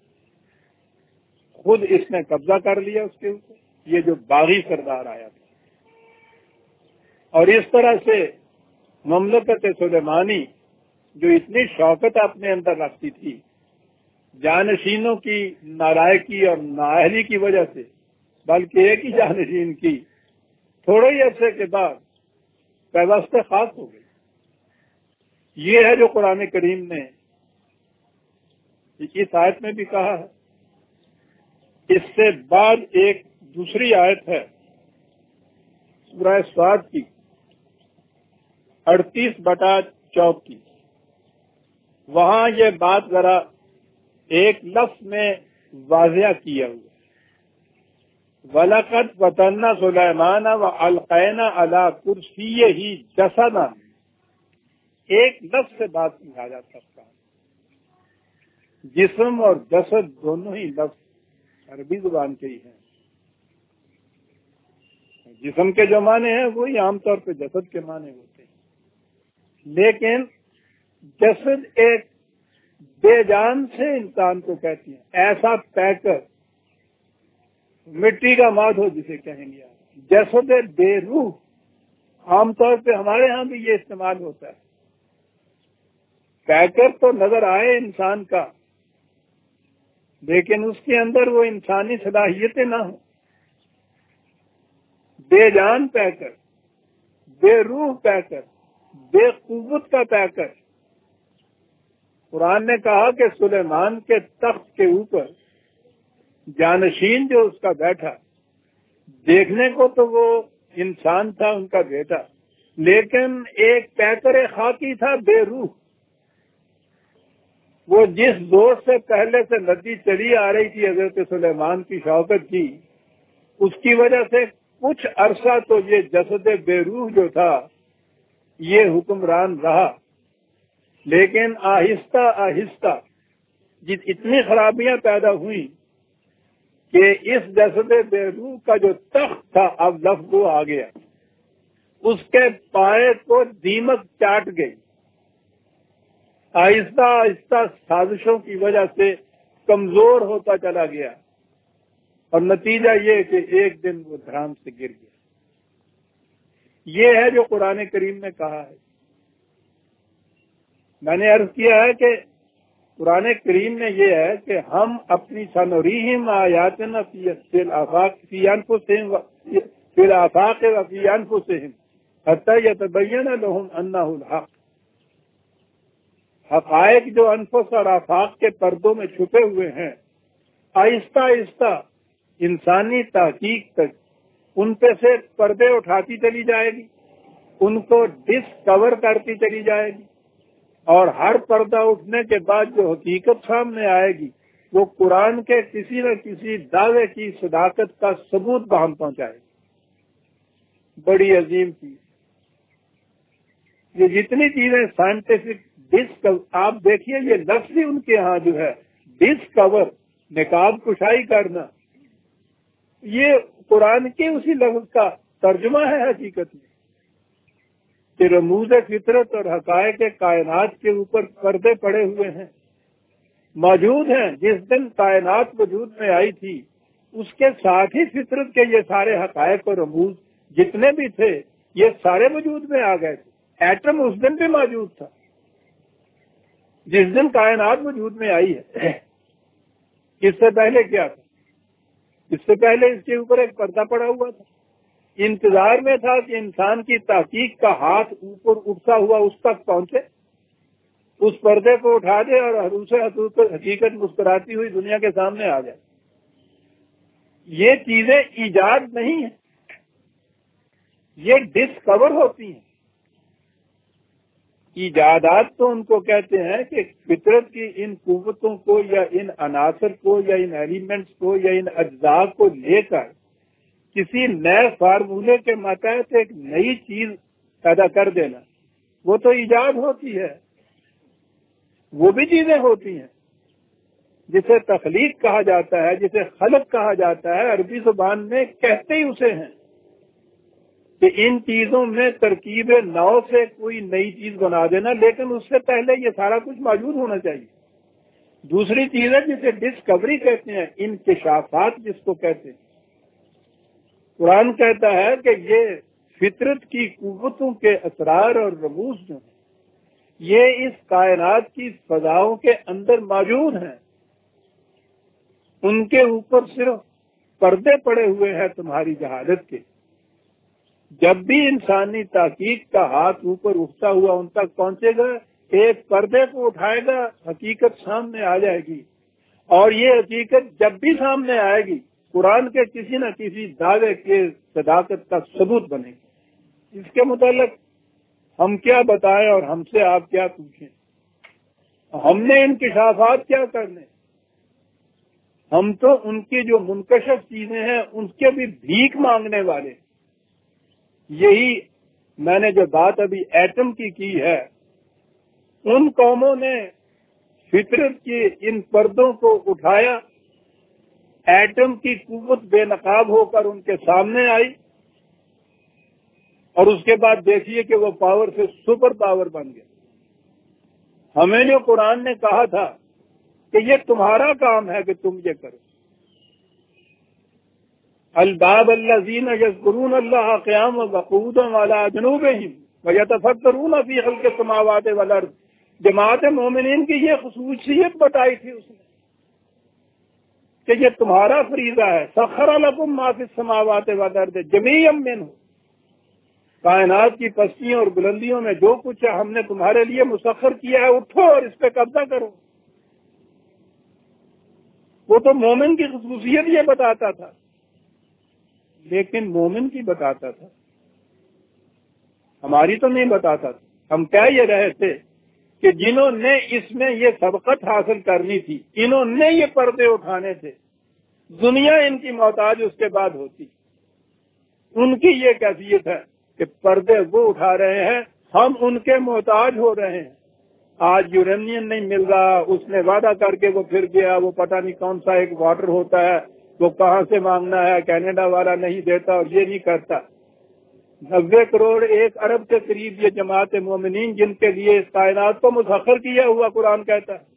[SPEAKER 1] خود اس نے قبضہ کر لیا اس کے اوپر, یہ جو باغی سردار آیا تھا. اور اس طرح سے مملکت سلیمانی جو اتنی شوکت اپنے اندر رکھتی تھی, جانشینوں کی نالائکی اور نااہلی کی وجہ سے, بلکہ ایک ہی جانشین کی تھوڑے ہی عرصے کے بعد پیوست خاص ہو گئی. یہ ہے جو قرآن کریم نے اس آیت میں بھی کہا ہے. اس سے بعد ایک دوسری آیت ہے سورہ صاد کی اڑتیس بٹا چوتیس. وہاں یہ بات ذرا ایک لفظ میں واضح کیا ہوا. وَلَقَدْ فَتَنَّا سُلَيْمَانَ وَأَلْقَيْنَا عَلَى كُرْسِيِّهِ جَسَدًا. ایک لفظ سے بات سمجھا جا سکتا ہے. جسم اور جسد دونوں ہی لفظ عربی زبان کے ہی ہیں. جسم کے جو معنی ہیں وہی عام طور پہ جسد کے معنی ہوتے ہیں, لیکن جسد ایک بے جان سے انسان کو کہتی ہیں, ایسا پیکر, مٹی کا ماد ہو جسے کہیں گے. جسد بے روح عام طور پہ ہمارے ہاں بھی یہ استعمال ہوتا ہے. پیکر تو نظر آئے انسان کا, لیکن اس کے اندر وہ انسانی صلاحیتیں نہ ہوں. بے جان پیکر, بے روح پیکر, بے قوت کا پیکر. قرآن نے کہا کہ سلیمان کے تخت کے اوپر جانشین جو اس کا بیٹھا, دیکھنے کو تو وہ انسان تھا ان کا بیٹا, لیکن ایک پیکر خاکی تھا, بے روح. وہ جس زور سے پہلے سے ندی چلی آ رہی تھی حضرت سلیمان کی شوکت کی, اس کی وجہ سے کچھ عرصہ تو یہ جسد بے روح جو تھا یہ حکمران رہا. لیکن آہستہ آہستہ جس اتنی خرابیاں پیدا ہوئیں کہ اس جسد بے روح کا جو تخت تھا اب لفظ آ گیا, اس کے پائے کو دیمک چاٹ گئی. آہستہ آہستہ سازشوں کی وجہ سے کمزور ہوتا چلا گیا, اور نتیجہ یہ کہ ایک دن وہ دھرام سے گر گیا. یہ ہے جو قرآن کریم نے کہا ہے. میں نے عرض کیا ہے کہ قرآن کریم میں یہ ہے کہ ہم اپنی سنریہم آیاتنا فی الآفاق فی انفسہم فی الآفاق و فی انفسہم حتی یتبین لہم انہ الحق. حقائق جو انفس اور آفاق کے پردوں میں چھپے ہوئے ہیں، آہستہ آہستہ انسانی تحقیق تک ان پہ سے پردے اٹھاتی چلی جائے گی، ان کو ڈسکور کرتی چلی جائے گی، اور ہر پردہ اٹھنے کے بعد جو حقیقت سامنے آئے گی وہ قرآن کے کسی نہ کسی دعوے کی صداقت کا ثبوت بہم پہنچائے گی. بڑی عظیم چیز یہ جتنی چیزیں سائنٹیفک ڈسکور، آپ دیکھیے یہ لفظ ہی ان کے ہاں جو ہے ڈسکور، نقاب کشائی کرنا، یہ قرآن کے اسی لفظ کا ترجمہ ہے حقیقت میں کہ رموز فطرت اور حقائق کائنات کے اوپر پردے پڑے ہوئے ہیں، موجود ہیں. جس دن کائنات وجود میں آئی تھی اس کے ساتھ ہی فطرت کے یہ سارے حقائق اور رموز جتنے بھی تھے یہ سارے وجود میں آ گئے تھے. ایٹم اس دن بھی موجود تھا جس دن کائنات وجود میں آئی ہے. اس سے پہلے کیا تھا؟ اس سے پہلے اس کے اوپر ایک پردہ پڑا ہوا تھا، انتظار میں تھا کہ انسان کی تحقیق کا ہاتھ اوپر اٹھتا ہوا اس تک پہنچے، اس پردے کو اٹھا دے اور عروس حقیقت مسکراتی ہوئی دنیا کے سامنے آ جائے. یہ چیزیں ایجاد نہیں ہیں، یہ ڈسکور ہوتی ہیں. ایجادات تو ان کو کہتے ہیں کہ فطرت کی ان قوتوں کو یا ان عناصر کو یا ان ایلیمنٹس کو یا ان اجزاء کو لے کر کسی نئے فارمولے کے ماتحت ایک نئی چیز پیدا کر دینا، وہ تو ایجاد ہوتی ہے. وہ بھی چیزیں ہوتی ہیں جسے تخلیق کہا جاتا ہے، جسے خلق کہا جاتا ہے، عربی زبان میں کہتے ہی اسے ہیں کہ ان چیزوں میں ترکیب نو سے کوئی نئی چیز بنا دینا، لیکن اس سے پہلے یہ سارا کچھ موجود ہونا چاہیے. دوسری چیز ہے جسے ڈسکوری کہتے ہیں، انکشافات جس کو کہتے ہیں. قرآن کہتا ہے کہ یہ فطرت کی قوتوں کے اسرار اور رموز جو ہیں یہ اس کائنات کی فضاؤں کے اندر موجود ہیں، ان کے اوپر صرف پردے پڑے ہوئے ہیں تمہاری جہالت کے. جب بھی انسانی تحقیق کا ہاتھ اوپر اٹھتا ہوا ان تک پہنچے گا، ایک پردے کو اٹھائے گا، حقیقت سامنے آ جائے گی، اور یہ حقیقت جب بھی سامنے آئے گی قرآن کے کسی نہ کسی دعوے کے صداقت کا ثبوت بنے گی. اس کے متعلق ہم کیا بتائیں اور ہم سے آپ کیا پوچھیں؟ ہم نے انکشافات کیا کرنے؟ ہم تو ان کی جو منکشف چیزیں ہیں ان کے بھی بھیک مانگنے والے. یہی میں نے جو بات ابھی ایٹم کی کی ہے، ان قوموں نے فطرت کی ان پردوں کو اٹھایا، ایٹم کی قوت بے نقاب ہو کر ان کے سامنے آئی، اور اس کے بعد دیکھیے کہ وہ پاور سے سپر پاور بن گئے. ہمیں جو قرآن نے کہا تھا کہ یہ تمہارا کام ہے کہ تم یہ کرو، الباب الذین یذکرون اللہ قیاما وقعودا وعلی جنوبہم ویتفکرون فی خلق السماوات والارض. جماعت مومنین کی یہ خصوصیت بتائی تھی اس نے کہ یہ تمہارا فریضہ ہے. سخر لکم ما فی السماوات والارض جمیعا منہ، کائنات کی پستیوں اور بلندیوں میں جو کچھ ہے ہم نے تمہارے لیے مسخر کیا ہے، اٹھو اور اس پہ قبضہ کرو. وہ تو مومن کی خصوصیت یہ بتاتا تھا، لیکن مومن کی بتاتا تھا، ہماری تو نہیں بتاتا تھا. ہم کہہ یہ رہے تھے کہ جنہوں نے اس میں یہ سبقت حاصل کرنی تھی، انہوں نے یہ پردے اٹھانے تھے، دنیا ان کی محتاج اس کے بعد ہوتی. ان کی یہ کیفیت ہے کہ پردے وہ اٹھا رہے ہیں، ہم ان کے محتاج ہو رہے ہیں. آج یورینیم نہیں مل رہا، اس نے وعدہ کر کے وہ پھر گیا، وہ پتہ نہیں کون سا ایک واٹر ہوتا ہے وہ کہاں سے مانگنا ہے، کینیڈا والا نہیں دیتا اور یہ نہیں کرتا. نبے کروڑ ایک ارب کے قریب یہ جماعت مومنین جن کے لیے اس کائنات کو مسخر کیا ہوا قرآن کہتا ہے.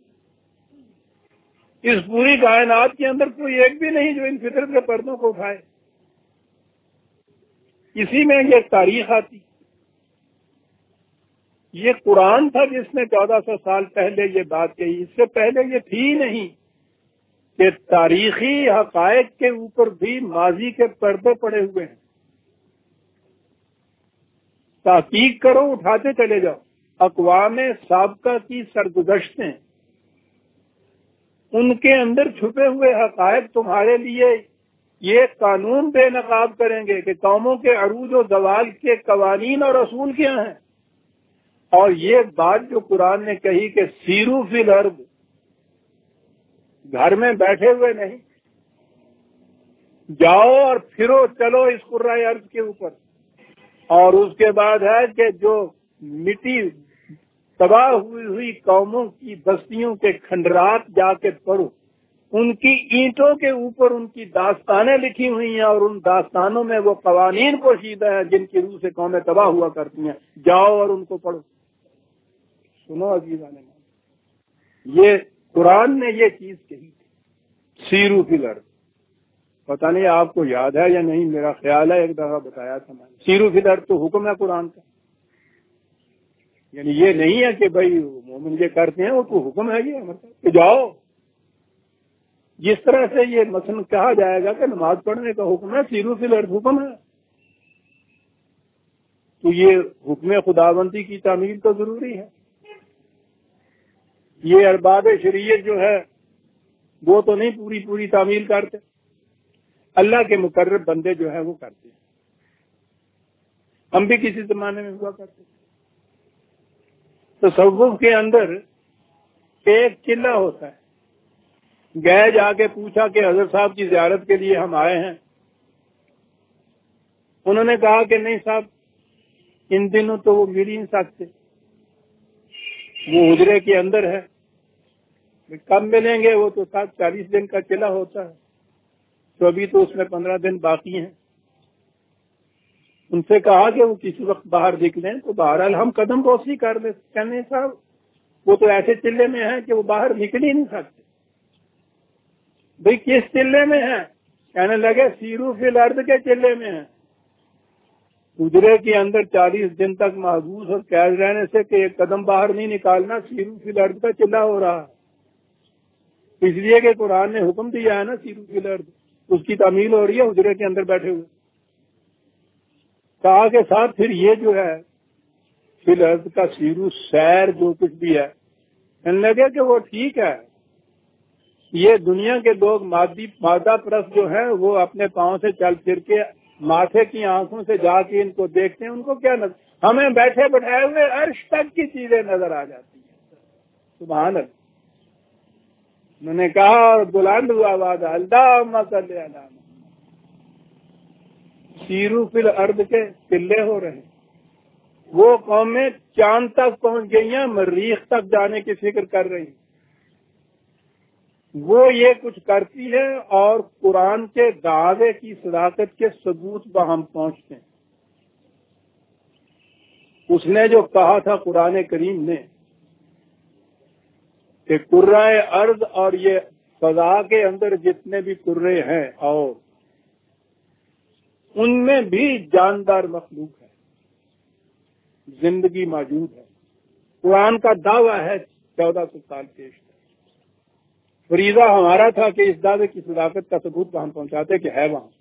[SPEAKER 1] اس پوری کائنات کے اندر کوئی ایک بھی نہیں جو ان فطرت کے پردوں کو اٹھائے. اسی میں یہ تاریخ آتی. یہ قرآن تھا جس نے چودہ سو سال پہلے یہ بات کہی. اس سے پہلے یہ تھی نہیں کہ تاریخی حقائق کے اوپر بھی ماضی کے پردے پڑے ہوئے ہیں. تحقیق کرو، اٹھاتے چلے جاؤ. اقوام سابقہ کی سرگزشتیں، ان کے اندر چھپے ہوئے حقائق تمہارے لیے یہ قانون بے نقاب کریں گے کہ قوموں کے عروج و زوال کے قوانین اور اصول کیا ہیں. اور یہ بات جو قرآن نے کہی کہ سیرو فی الارض، گھر میں بیٹھے ہوئے نہیں، جاؤ اور پھرو چلو اس قرۂ ارض کے اوپر. اور اس کے بعد ہے کہ جو مٹی تباہ ہوئی ہوئی قوموں کی بستیوں کے کھنڈرات جا کے پڑھو، ان کی اینٹوں کے اوپر ان کی داستانیں لکھی ہوئی ہیں اور ان داستانوں میں وہ قوانین پوشیدہ ہیں جن کی روح سے قومیں تباہ ہوا کرتی ہیں. جاؤ اور ان کو پڑھو. سنو عزیزان، یہ قرآن نے یہ چیز کہی تھی، سیرو فی الارض. پتہ نہیں آپ کو یاد ہے یا نہیں، میرا خیال ہے ایک دفعہ بتایا تھا میں نے. سیرو فی الارض تو حکم ہے قرآن کا، یعنی یہ نہیں ہے کہ بھائی مومن یہ کرتے ہیں وہ تو حکم ہے یہ مطلب کہ جاؤ. جس طرح سے یہ مثلا کہا جائے گا کہ نماز پڑھنے کا حکم ہے، سیرو فی الارض حکم ہے، تو یہ حکم خداوندی کی تعمیل تو ضروری ہے. یہ ارباب شریعت جو ہے وہ تو نہیں پوری پوری تعمیل کرتے، اللہ کے مقرب بندے جو ہیں وہ کرتے ہیں. ہم بھی کسی زمانے میں ہوا کرتے. تصوف کے اندر ایک چلہ ہوتا ہے. گئے جا کے پوچھا کہ حضرت صاحب کی زیارت کے لیے ہم آئے ہیں. انہوں نے کہا کہ نہیں صاحب، ان دنوں تو وہ مل ہی نہیں سکتے، وہ حجرے کے اندر ہے. کب ملیں گے؟ وہ تو سات چالیس دن کا چلا ہوتا ہے، تو ابھی تو اس میں پندرہ دن باقی ہیں. ان سے کہا کہ وہ کسی وقت باہر نکلیں تو بہرحال ہم قدم بوسی کر لیں. کہنے صاحب وہ تو ایسے چلے میں ہیں کہ وہ باہر نکل ہی نہیں سکتے. بھئی کس چلے میں ہیں؟ کہنے لگے سیرو فی الارض کے چلے میں ہیں. حجرے کے اندر چالیس دن تک محبوس اور قید رہنے سے کہ ایک قدم باہر نہیں نکالنا، سیرو فی الارض کا چلا ہو رہا ہے. اس لیے کہ قرآن نے حکم دیا ہے نا سیرو فی الارض، اس کی تعمیل ہو رہی ہے حجرے کے اندر بیٹھے ہوئے. کہا کے ساتھ پھر یہ جو ہے فی الارض کا سیرو سیر جو کچھ بھی ہے، کہنے لگے کہ وہ ٹھیک ہے. یہ دنیا کے لوگ مادی مادہ پرست جو ہیں وہ اپنے پاؤں سے چل پھر کے ماتھے کی آنکھوں سے جا کے ان کو دیکھتے ہیں، ان کو کیا نظر، ہمیں بیٹھے بٹھائے ہوئے عرش تک کی چیزیں نظر آ جاتی ہیں. سبحان اللہ. انہوں نے کہا اور بلند ہوا آواز، اللہم صلی علی محمد. سیرو فی الارض کے قلعے ہو رہے ہیں. وہ قومیں چاند تک پہنچ گئی ہیں، مریخ تک جانے کی فکر کر رہی ہیں. وہ یہ کچھ کرتی ہے اور قرآن کے دعوے کی صداقت کے ثبوت پر ہم پہنچتے ہیں. اس نے جو کہا تھا قرآن کریم نے کہ قرۂ ارض اور یہ فضا کے اندر جتنے بھی قرے ہیں اور ان میں بھی جاندار مخلوق ہے، زندگی موجود ہے. قرآن کا دعویٰ ہے چودہ سو سال پیش. فریضہ ہمارا تھا کہ اس دعوے کی صداقت کا ثبوت ہم پہنچاتے کہ ہے وہاں.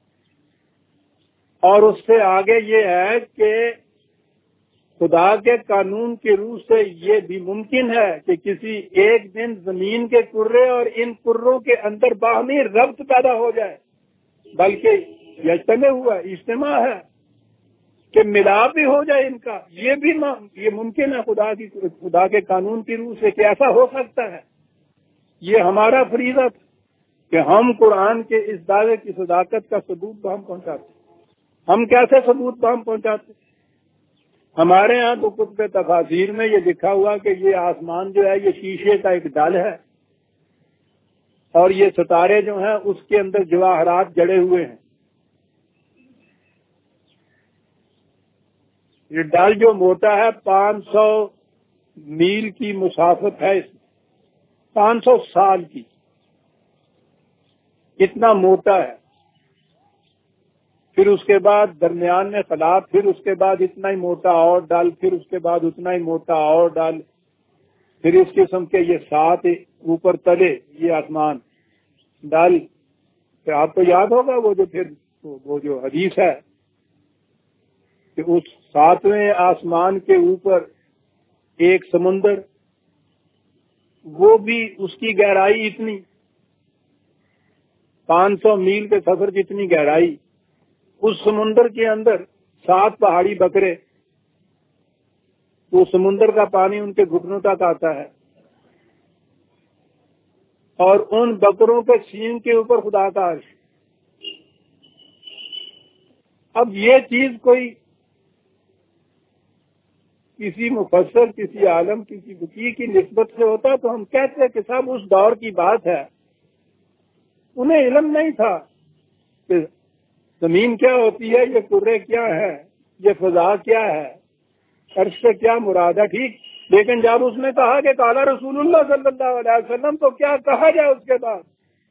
[SPEAKER 1] اور اس سے آگے یہ ہے کہ خدا کے قانون کی روح سے یہ بھی ممکن ہے کہ کسی ایک دن زمین کے کرے اور ان کروں کے اندر باہمی ربط پیدا ہو جائے، بلکہ یجتمع ہوا اجتماع ہے کہ ملاپ بھی ہو جائے ان کا. یہ بھی یہ ممکن ہے خدا کی خدا کے قانون کی روح سے کہ ایسا ہو سکتا ہے. یہ ہمارا فریضہ تھا کہ ہم قرآن کے اس دعوے کی صداقت کا ثبوت تو ہم پہنچاتے. ہم کیسے ثبوت تو ہم پہنچاتے؟ ہمارے ہاں تو کتب تفاسیر میں یہ لکھا ہوا کہ یہ آسمان جو ہے یہ شیشے کا ایک ڈل ہے اور یہ ستارے جو ہیں اس کے اندر جواہرات جڑے ہوئے ہیں. یہ ڈل جو موٹا ہے پانچ سو میل کی مسافت ہے، اس میں پانچ سو سال کی، اتنا موٹا ہے. پھر اس کے بعد درمیان میں خلا، پھر اس کے بعد اتنا ہی موٹا اور ڈال، پھر اس کے بعد اتنا ہی موٹا اور ڈال، پھر اس قسم کے یہ سات اوپر تلے یہ آسمان ڈال. پھر آپ کو یاد ہوگا وہ جو پھر وہ جو حدیث ہے کہ اس ساتویں آسمان کے اوپر ایک سمندر، وہ بھی اس کی گہرائی اتنی پانچ سو میل کے سفر جتنی گہرائی، اس سمندر کے اندر سات پہاڑی بکرے، وہ سمندر کا پانی ان کے گھٹنوں تک آتا ہے، اور ان بکروں کے سینگ کے اوپر خدا کا عرش. اب یہ چیز کوئی کسی مفسر، کسی عالم، کسی وکیل کی نسبت سے ہوتا تو ہم کہتے کہ صاحب اس دور کی بات ہے، انہیں علم نہیں تھا کہ زمین کیا ہوتی ہے، یہ کرے کیا ہے، یہ فضا کیا ہے، عرش سے کیا مراد ہے. ٹھیک، لیکن جب اس نے کہا کہ قال رسول اللہ صلی اللہ علیہ وسلم، تو کیا کہا جائے اس کے بعد؟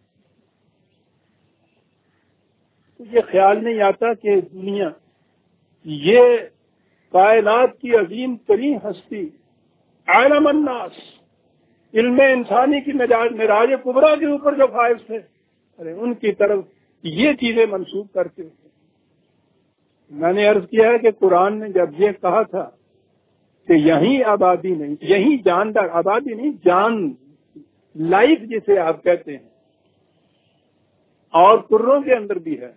[SPEAKER 1] یہ خیال نہیں آتا کہ دنیا، یہ کائنات کی عظیم ترین ہستی، عالم الناس، علم انسانی کی معراج کبریٰ کے اوپر جو فائز تھے، ارے ان کی طرف یہ چیزیں منسوب کرتے ہوئے میں نے عرض کیا ہے کہ قرآن نے جب یہ کہا تھا کہ یہیں آبادی نہیں، یہیں جاندار، آبادی نہیں، جان، لائف جسے آپ کہتے ہیں، اور کروں کے اندر بھی ہے،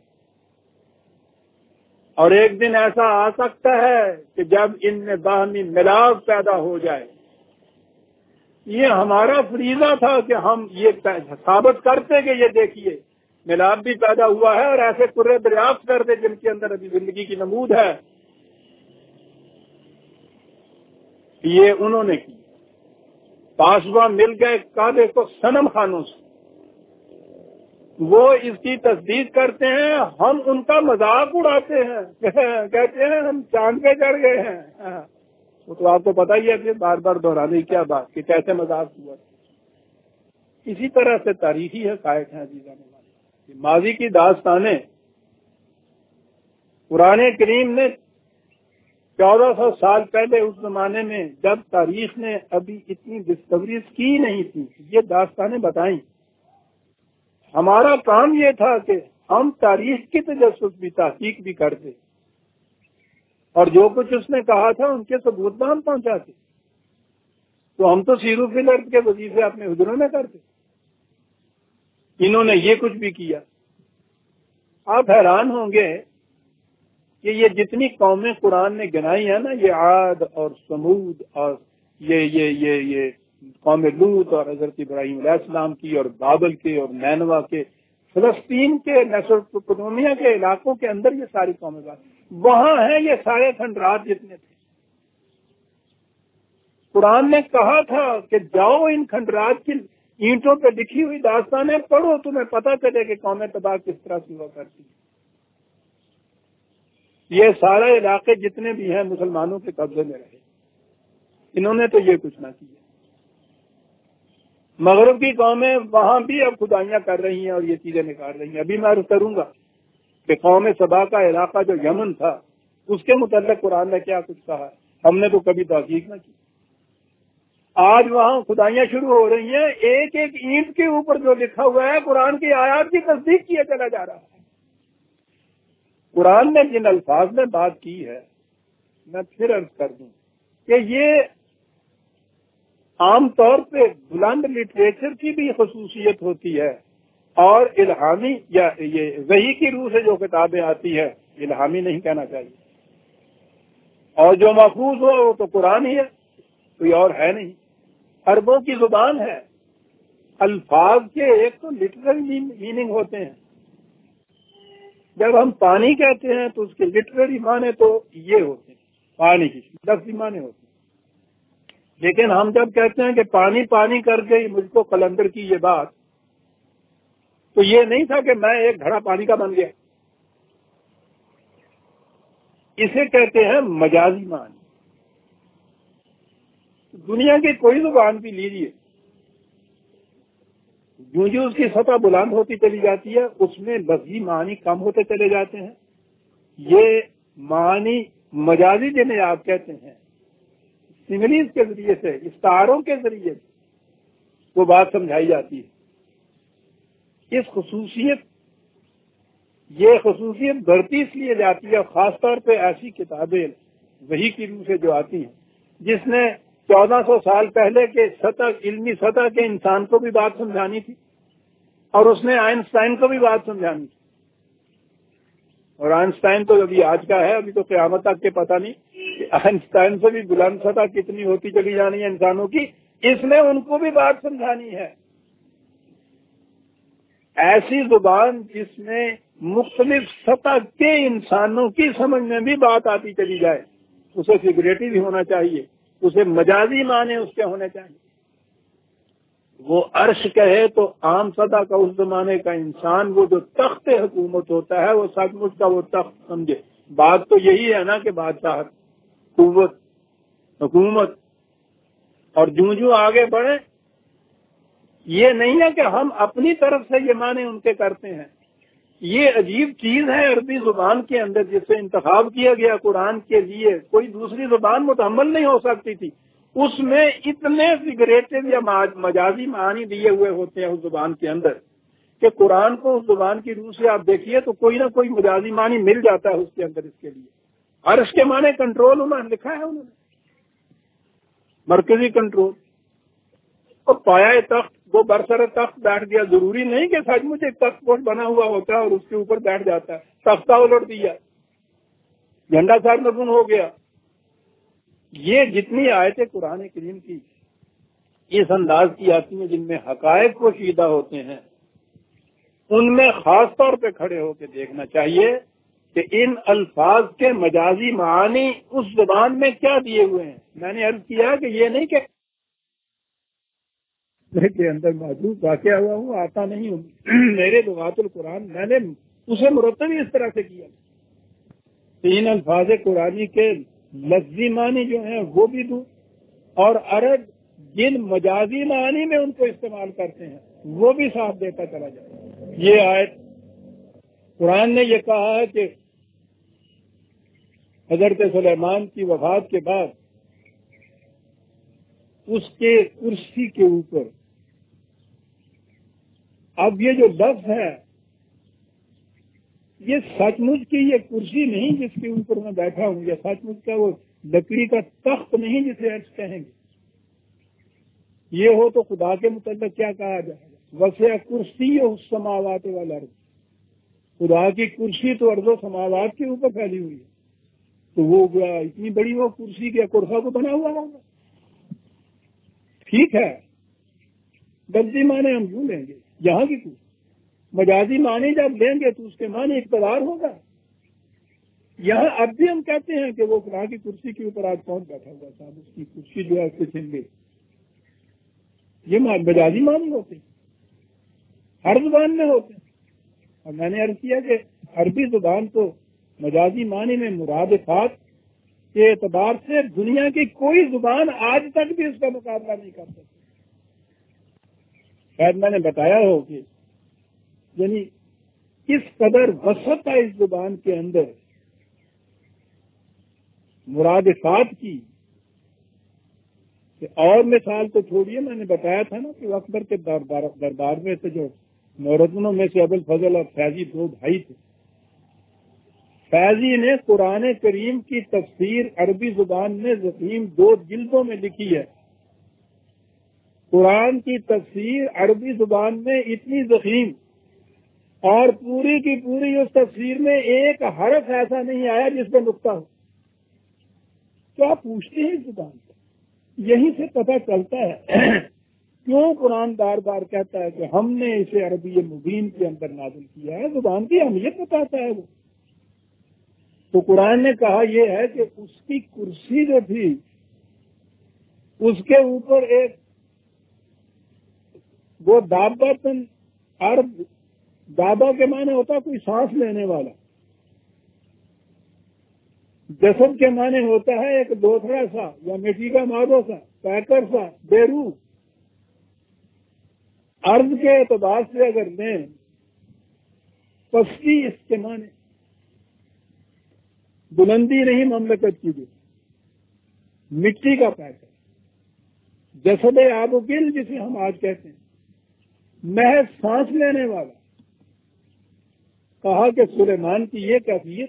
[SPEAKER 1] اور ایک دن ایسا آ سکتا ہے کہ جب ان میں باہمی ملاپ پیدا ہو جائے. یہ ہمارا فریضہ تھا کہ ہم یہ ثابت کرتے کہ یہ دیکھیے ملاپ بھی پیدا ہوا ہے، اور ایسے کرے دریافت کرتے جن کے اندر ابھی زندگی کی نمود ہے. یہ انہوں نے کی. پاسواں مل گئے کعبے کو صنم خانوں سے، وہ اس کی تصدیق کرتے ہیں، ہم ان کا مذاق اڑاتے ہیں، کہتے ہیں ہم چاند پہ چڑھ گئے ہیں. وہ تو آپ کو پتا ہی ہے، بار بار دہرانے کی کیا بات کہ کیسے مذاق ہوا. اسی طرح سے تاریخی حقائق ہیں عزیزان، ماضی کی داستانیں. قرآن کریم نے چودہ سو سال پہلے، اس زمانے میں جب تاریخ نے ابھی اتنی ڈسکوریز کی نہیں تھی، یہ داستانیں بتائیں. ہمارا کام یہ تھا کہ ہم تاریخ کی تجسس بھی، تحقیق بھی کرتے، اور جو کچھ اس نے کہا تھا ان کے ثبوت ہم پہنچاتے. تو ہم تو سیرو فی الارض کے وظیفے اپنے حجروں میں کرتے، انہوں نے یہ کچھ بھی کیا. آپ حیران ہوں گے کہ یہ جتنی قومیں قرآن نے گنائی ہیں نا، یہ عاد اور سمود اور یہ یہ یہ یہ قوم لوط اور حضرت ابراہیم علیہ السلام کی، اور بابل کے اور نینوا کے، فلسطین کے، میسوپوٹیمیا کے علاقوں کے اندر یہ ساری قومیں بات وہاں ہیں. یہ سارے کھنڈرات جتنے تھے، قرآن نے کہا تھا کہ جاؤ ان کھنڈرات کی اینٹوں پہ لکھی ہوئی داستانیں پڑھو، تمہیں پتہ چلے کہ قومیں تباہ کس طرح سے ہوا کرتی ہیں. یہ سارے علاقے جتنے بھی ہیں مسلمانوں کے قبضے میں رہے، انہوں نے تو یہ کچھ نہ کیا. مغرب کی قومیں وہاں بھی اب خدائیاں کر رہی ہیں اور یہ چیزیں نکال رہی ہیں. ابھی میں عرض کروں گا کہ قوم سبا کا علاقہ جو یمن تھا، اس کے متعلق قرآن نے کیا کچھ کہا، ہم نے تو کبھی تحقیق نہ کی. آج وہاں خدائیاں شروع ہو رہی ہیں، ایک ایک اینٹ کے اوپر جو لکھا ہوا ہے قرآن کی آیات کی تصدیق کیا چلا جا رہا ہے. قرآن نے جن الفاظ میں بات کی ہے، میں پھر عرض کر دوں کہ یہ عام طور پہ بلند لٹریچر کی بھی خصوصیت ہوتی ہے، اور الہامی یا یہ وحی کی روح سے جو کتابیں آتی ہے، الہامی نہیں کہنا چاہیے، اور جو محفوظ ہو وہ تو قرآن ہی ہے، کوئی اور ہے نہیں. عربوں کی زبان ہے، الفاظ کے ایک تو لٹرل میننگ ہوتے ہیں. جب ہم پانی کہتے ہیں تو اس کے لٹرری معنی تو یہ ہوتے ہیں، پانی کی لفظی معنی ہوتے ہیں. لیکن ہم جب کہتے ہیں کہ پانی پانی کر گئی مجھ کو قلندر کی یہ بات، تو یہ نہیں تھا کہ میں ایک گھڑا پانی کا بن گیا. اسے کہتے ہیں مجازی معنی. دنیا کی کوئی زبان بھی لیجیے، جو جو اس کی سطح بلند ہوتی چلی جاتی ہے، اس میں لفظی معنی کم ہوتے چلے جاتے ہیں، یہ معنی مجازی جنہیں آپ کہتے ہیں، سملیز کے ذریعے سے، استعاروں کے ذریعے سے وہ بات سمجھائی جاتی ہے۔ اس خصوصیت یہ خصوصیت بڑھتی اس لیے جاتی ہے، خاص طور پہ ایسی کتابیں وحی کی روح سے جو آتی ہیں، جس نے چودہ سو سال پہلے کے سطح علمی سطح کے انسان کو بھی بات سمجھانی تھی، اور اس نے آئنسٹائن کو بھی بات سمجھانی تھی۔ اور آئنسٹائن تو ابھی آج کا ہے، ابھی تو قیامت تک کے پتہ نہیں کہ آئنسٹائن سے بھی بلند سطح کتنی ہوتی چلی جانی ہے انسانوں کی، اس نے ان کو بھی بات سمجھانی ہے۔ ایسی زبان جس میں مختلف سطح کے انسانوں کی سمجھ میں بھی بات آتی چلی جائے، اسے فگریٹو بھی ہونا چاہیے، اسے مجازی معنی اس کے ہونے چاہیے۔ وہ عرش کہے تو عام سطح کا اس زمانے کا انسان، وہ جو تخت حکومت ہوتا ہے، وہ سچ مچ کا وہ تخت سمجھے۔ بات تو یہی ہے نا کہ بادشاہ، قوت، حکومت، اور جوں جوں آگے بڑھے، یہ نہیں ہے کہ ہم اپنی طرف سے یہ معنی ان کے کرتے ہیں۔ یہ عجیب چیز ہے عربی زبان کے اندر، جس سے انتخاب کیا گیا قرآن کے لیے، کوئی دوسری زبان متحمل نہیں ہو سکتی تھی۔ اس میں اتنے فگریٹو یا مجازی معنی دیے ہوئے ہوتے ہیں اس زبان کے اندر کہ قرآن کو اس زبان کی روح سے آپ دیکھیے تو کوئی نہ کوئی مجازی معنی مل جاتا ہے اس کے اندر۔ اس کے لیے عرش کے معنی کنٹرول انہوں نے لکھا ہے، انہوں نے مرکزی کنٹرول، اور پایا تخت، وہ برسر تخت بیٹھ گیا۔ ضروری نہیں کہ سچ مچ ایک تخت پوش بنا ہوا ہوتا ہے اور اس کے اوپر بیٹھ جاتا ہے، تختہ الٹ دیا، جھنڈا سر نگن ہو گیا۔ یہ جتنی آیتیں قرآن کریم کی اس انداز کی آتی ہیں جن میں حقائق پوشیدہ ہوتے ہیں، ان میں خاص طور پہ کھڑے ہو کے دیکھنا چاہیے کہ ان الفاظ کے مجازی معانی اس زبان میں کیا دیے ہوئے ہیں۔ میں نے عرض کیا کہ یہ نہیں کہ کے اندر موجود واقعہ ہوا ہوں، آتا نہیں ہوں، میرے لغات القرآن میں نے اسے مرتب ہی اس طرح سے کیا۔ تین الفاظ قرآنی کے لفظی معنی جو ہیں وہ بھی دوں، اور عرب جن مجازی معنی میں ان کو استعمال کرتے ہیں وہ بھی صاف دیتا چلا جائے۔ یہ آیت قرآن نے یہ کہا ہے کہ حضرت سلیمان کی وفات کے بعد اس کے کرسی کے اوپر، اب یہ جو لفظ ہے یہ سچ مچ کی یہ کرسی نہیں جس کے اوپر میں بیٹھا ہوں، یا سچ مچ کا وہ لکڑی کا تخت نہیں جسے عرش کہیں گے۔ یہ ہو تو خدا کے متعلق کیا کہا جائے گا؟ وسع کرسی السماوات والارض، خدا کی کرسی تو ارض و سماوات کے اوپر پھیلی ہوئی ہے، تو وہ اتنی بڑی وہ کرسی کے کرسا کو بنا ہوا ہوگا۔ ٹھیک ہے، لفظی معنی ہم یوں لیں گے، یہاں کی کرسی مجازی معنی جب لیں گے تو اس کے معنی اقتدار ہوگا۔ یہاں اب بھی ہم کہتے ہیں کہ وہ خدا کی کرسی کے اوپر آج کون بیٹھا ہوا تھا، اس کی کرسی جو ہے اس سے چھین گئی، یہ مجازی معنی ہوتے ہیں، ہر زبان میں ہوتے ہیں۔ اور میں نے عرض کیا کہ عربی زبان کو مجازی معنی میں مرادفات کے اعتبار سے دنیا کی کوئی زبان آج تک بھی اس کا مقابلہ نہیں کر سکتی۔ شاید میں نے بتایا ہو کہ یعنی اس قدر وسعت ہے اس زبان کے اندر مرادفات کی کہ اور مثال تو چھوڑیے، میں نے بتایا تھا نا کہ اکبر کے دربار میں سے جو نورتنوں میں سے ابوالفضل اور فیضی دو بھائی تھے، فیضی نے قرآن کریم کی تفسیر عربی زبان میں ضخیم دو جلدوں میں لکھی ہے۔ قرآن کی تفسیر عربی زبان میں اتنی ضخیم، اور پوری کی پوری اس تفسیر میں ایک حرف ایسا نہیں آیا جس پہ نقطہ ہو۔ کیا پوچھتے ہیں اس زبان سے؟ یہیں سے پتہ چلتا ہے کیوں قرآن بار بار کہتا ہے کہ ہم نے اسے عربی مبین کے اندر نازل کیا ہے۔ زبان کی اہمیت بتاتا ہے وہ۔ تو قرآن نے کہا یہ ہے کہ اس کی کرسی جو تھی اس کے اوپر ایک وہ دابتن، عرب دابا کے معنی ہوتا ہے کوئی سانس لینے والا، جسد کے معنی ہوتا ہے ایک دوسرا سا یا مٹی کا مادہ سا، پیکر سا، بے روح۔ عرض کے اعتبار سے اگر لیں پستی اس کے معنی، بلندی نہیں مملکت کی بھی، مٹی کا پیکر، جسد آب و گل جسے ہم آج کہتے ہیں، محض سانس لینے والا۔ کہا کہ سلیمان کی یہ کیفیت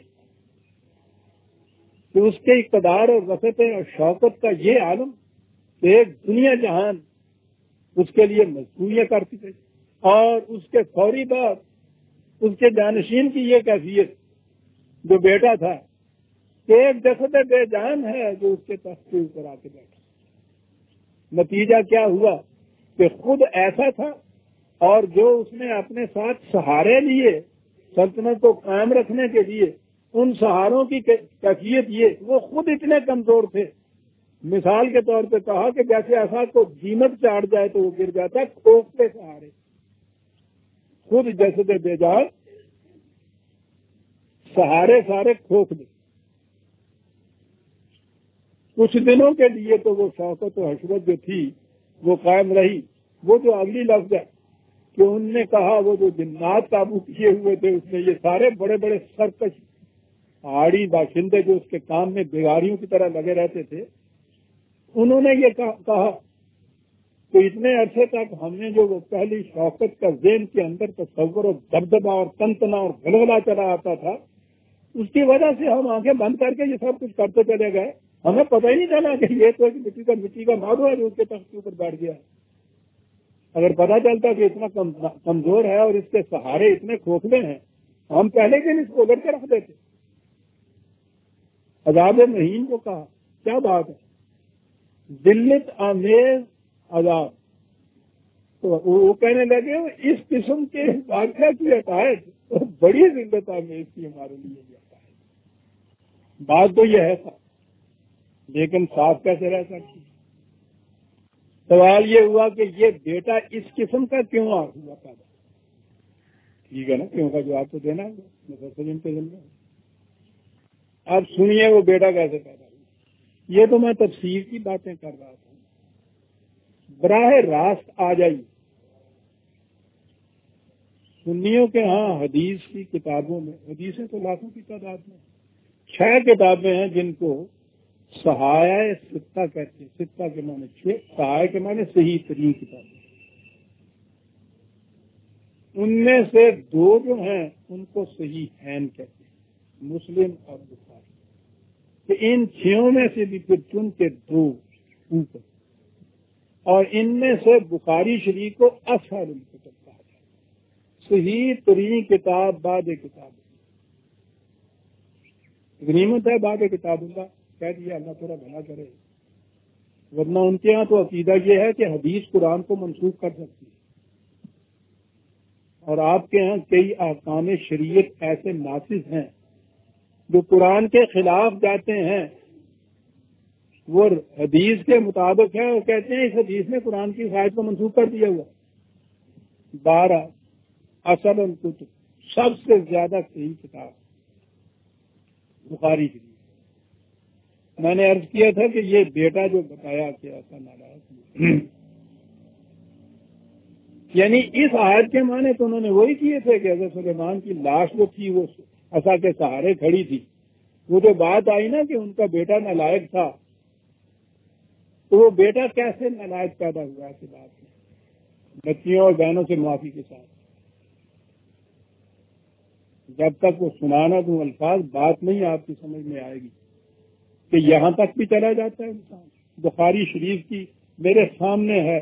[SPEAKER 1] کہ اس کے اقتدار اور وسعتیں اور شوکت کا یہ عالم کہ ایک دنیا جہان اس کے لیے مصنوعیہ کرتی تھی، اور اس کے فوری بعد اس کے جانشین کی یہ کیفیت جو بیٹا تھا کہ ایک جسد بے جان ہے جو اس کے تخت کے اوپر آ کے بیٹھا۔ نتیجہ کیا ہوا کہ خود ایسا تھا، اور جو اس نے اپنے ساتھ سہارے لیے سلطنت کو قائم رکھنے کے لیے، ان سہاروں کی کیفیت یہ وہ خود اتنے کمزور تھے۔ مثال کے طور پہ کہا کہ جیسے ایسا کو دیمک چاٹ جائے تو وہ گر جاتا ہے، کھوکھلے سہارے، خود جسد بے جان، سہارے سارے کھوکھلے۔ کچھ دنوں کے لیے تو وہ شوکت و حشرت جو تھی وہ قائم رہی۔ وہ جو اگلی لفظ ہے کہ ان نے کہا وہ جو جنات قابو کیے ہوئے تھے، اس میں یہ سارے بڑے بڑے سرکش پہاڑی باشندے جو اس کے کام میں بگاڑیوں کی طرح لگے رہتے تھے، انہوں نے یہ کہا کہ اتنے عرصے تک ہم نے جو وہ پہلی شوکت کا ذہن کے اندر تصور اور دبدبا اور تنتنا اور گلگلا چلا آتا تھا، اس کی وجہ سے ہم آنکھیں بند کر کے یہ سب کچھ کرتے چلے گئے، ہمیں پتہ ہی نہیں چلا کہ یہ تو مٹی کا مٹی کا مادو ہے جو اس کے تخت کے اوپر بیٹھ گیا۔ اگر پتہ چلتا کہ اتنا کمزور ہے اور اس کے سہارے اتنے کھوکھلے ہیں، ہم پہلے کے اس کو ادھر کے رکھ دیتے۔ عذاب مہین کو کہا، کیا بات ہے، ذلت آمیز عذاب۔ تو وہ کہنے لگے اس قسم کے واقعہ کی عقائد بڑی ذلت آمیز تھی ہمارے لیے یہ عقائد۔ بات تو یہ ہے تھا، لیکن صاف کیسے رہ سکتی؟ سوال یہ ہوا کہ یہ بیٹا اس قسم کا کیوں ہوا پیدا؟ ٹھیک ہے نا، کیوں کا جواب تو دینا ہے۔ اب سنیے وہ بیٹا کیسے پیدا ہوا۔ یہ تو میں تفسیر کی باتیں کر رہا تھا، براہ راست آ جائیے سنیوں کے ہاں حدیث کی کتابوں میں، حدیثیں تو لاکھوں کی تعداد میں، چھ کتابیں ہیں جن کو صحائح ستہ کہتے ہیں۔ ستہ کے معنی چھ، صحائح کے معنی صحیح ترین کتابیں۔ ان میں سے دو جو ہیں ان کو صحیح ہین کہتے ہیں، مسلم اور بخاری۔ کہ ان چھوں میں سے بھی پھر چن کے دو اوپر، اور ان میں سے بخاری شریف کو اصحر الکتب کہا جاتا ہے، صحیح ترین کتاب بعد کتاب۔ غنیمت ہے بعد کتاب اللہ، کہہ دیا، اللہ تھوڑا بھلا کرے، ورنہ ان کے ہاں تو عقیدہ یہ ہے کہ حدیث قرآن کو منسوخ کر سکتی ہے، اور آپ کے ہاں کئی احکام شریعت ایسے نافذ ہیں جو قرآن کے خلاف جاتے ہیں، وہ حدیث کے مطابق ہیں، وہ کہتے ہیں اس حدیث نے قرآن کی آیت کو منسوخ کر دیا ہوا۔ بارہ اصل الکتب، سب سے زیادہ صحیح کتاب بخاری شریف۔ میں نے عرض کیا تھا کہ یہ بیٹا جو بتایا کہ ایسا نالائق، یعنی اس آیت کے معنی تو انہوں نے وہی کیے تھے کہ حضرت سلیمان کی لاش جو تھی وہ عصا کے سہارے کھڑی تھی۔ وہ جو بات آئی نا کہ ان کا بیٹا نالائق تھا، تو وہ بیٹا کیسے نالائق پیدا ہوا؟ ایسی بات ہے، بچیوں اور بہنوں سے معافی کے ساتھ جب تک وہ سنانا دوں الفاظ، بات نہیں آپ کی سمجھ میں آئے گی کہ یہاں تک بھی چلا جاتا ہے انسان۔ بخاری شریف کی میرے سامنے ہے،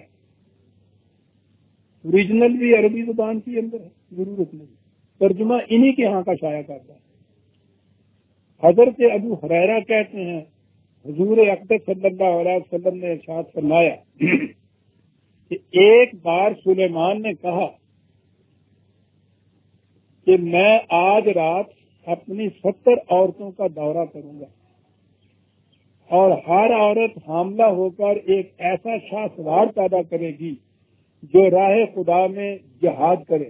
[SPEAKER 1] اوریجنل بھی عربی زبان کی اندر ہے، ضرورت نہیں، ترجمہ انہی کے ہاں کا شائع کرتا ہے۔ حضرت ابو ہریرہ کہتے ہیں حضور اقدس صلی اللہ علیہ وسلم نے ارشاد فرمایا کہ ایک بار سلیمان نے کہا کہ میں آج رات اپنی ستر عورتوں کا دورہ کروں گا، اور ہر عورت حاملہ ہو کر ایک ایسا شاہ سوار پیدا کرے گی جو راہ خدا میں جہاد کرے۔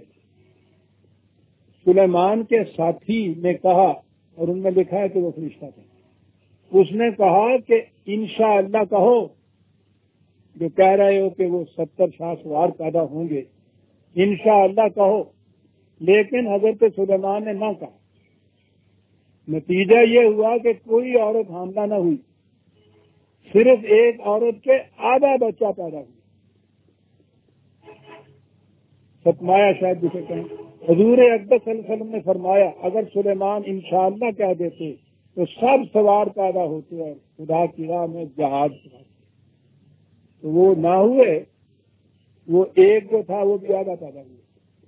[SPEAKER 1] سلیمان کے ساتھی نے کہا، اور ان میں لکھا ہے کہ وہ فرشتہ تھا، اس نے کہا کہ انشاءاللہ کہو، جو کہہ رہے ہو کہ وہ ستر شاہ سوار پیدا ہوں گے، انشاءاللہ کہو۔ لیکن حضرت سلیمان نے نہ کہا، نتیجہ یہ ہوا کہ کوئی عورت حاملہ نہ ہوئی، صرف ایک عورت کے آدھا بچہ پیدا ہوا۔ فتمایا شاید جسے کہیں، حضور اقدس صلی اللہ علیہ وسلم نے فرمایا اگر سلیمان انشاءاللہ کہہ دیتے تو سب سوار پیدا ہوتے اور خدا کی راہ میں جہاد کرتے، تو وہ نہ ہوئے، وہ ایک جو تھا وہ بھی آدھا پیدا ہوا،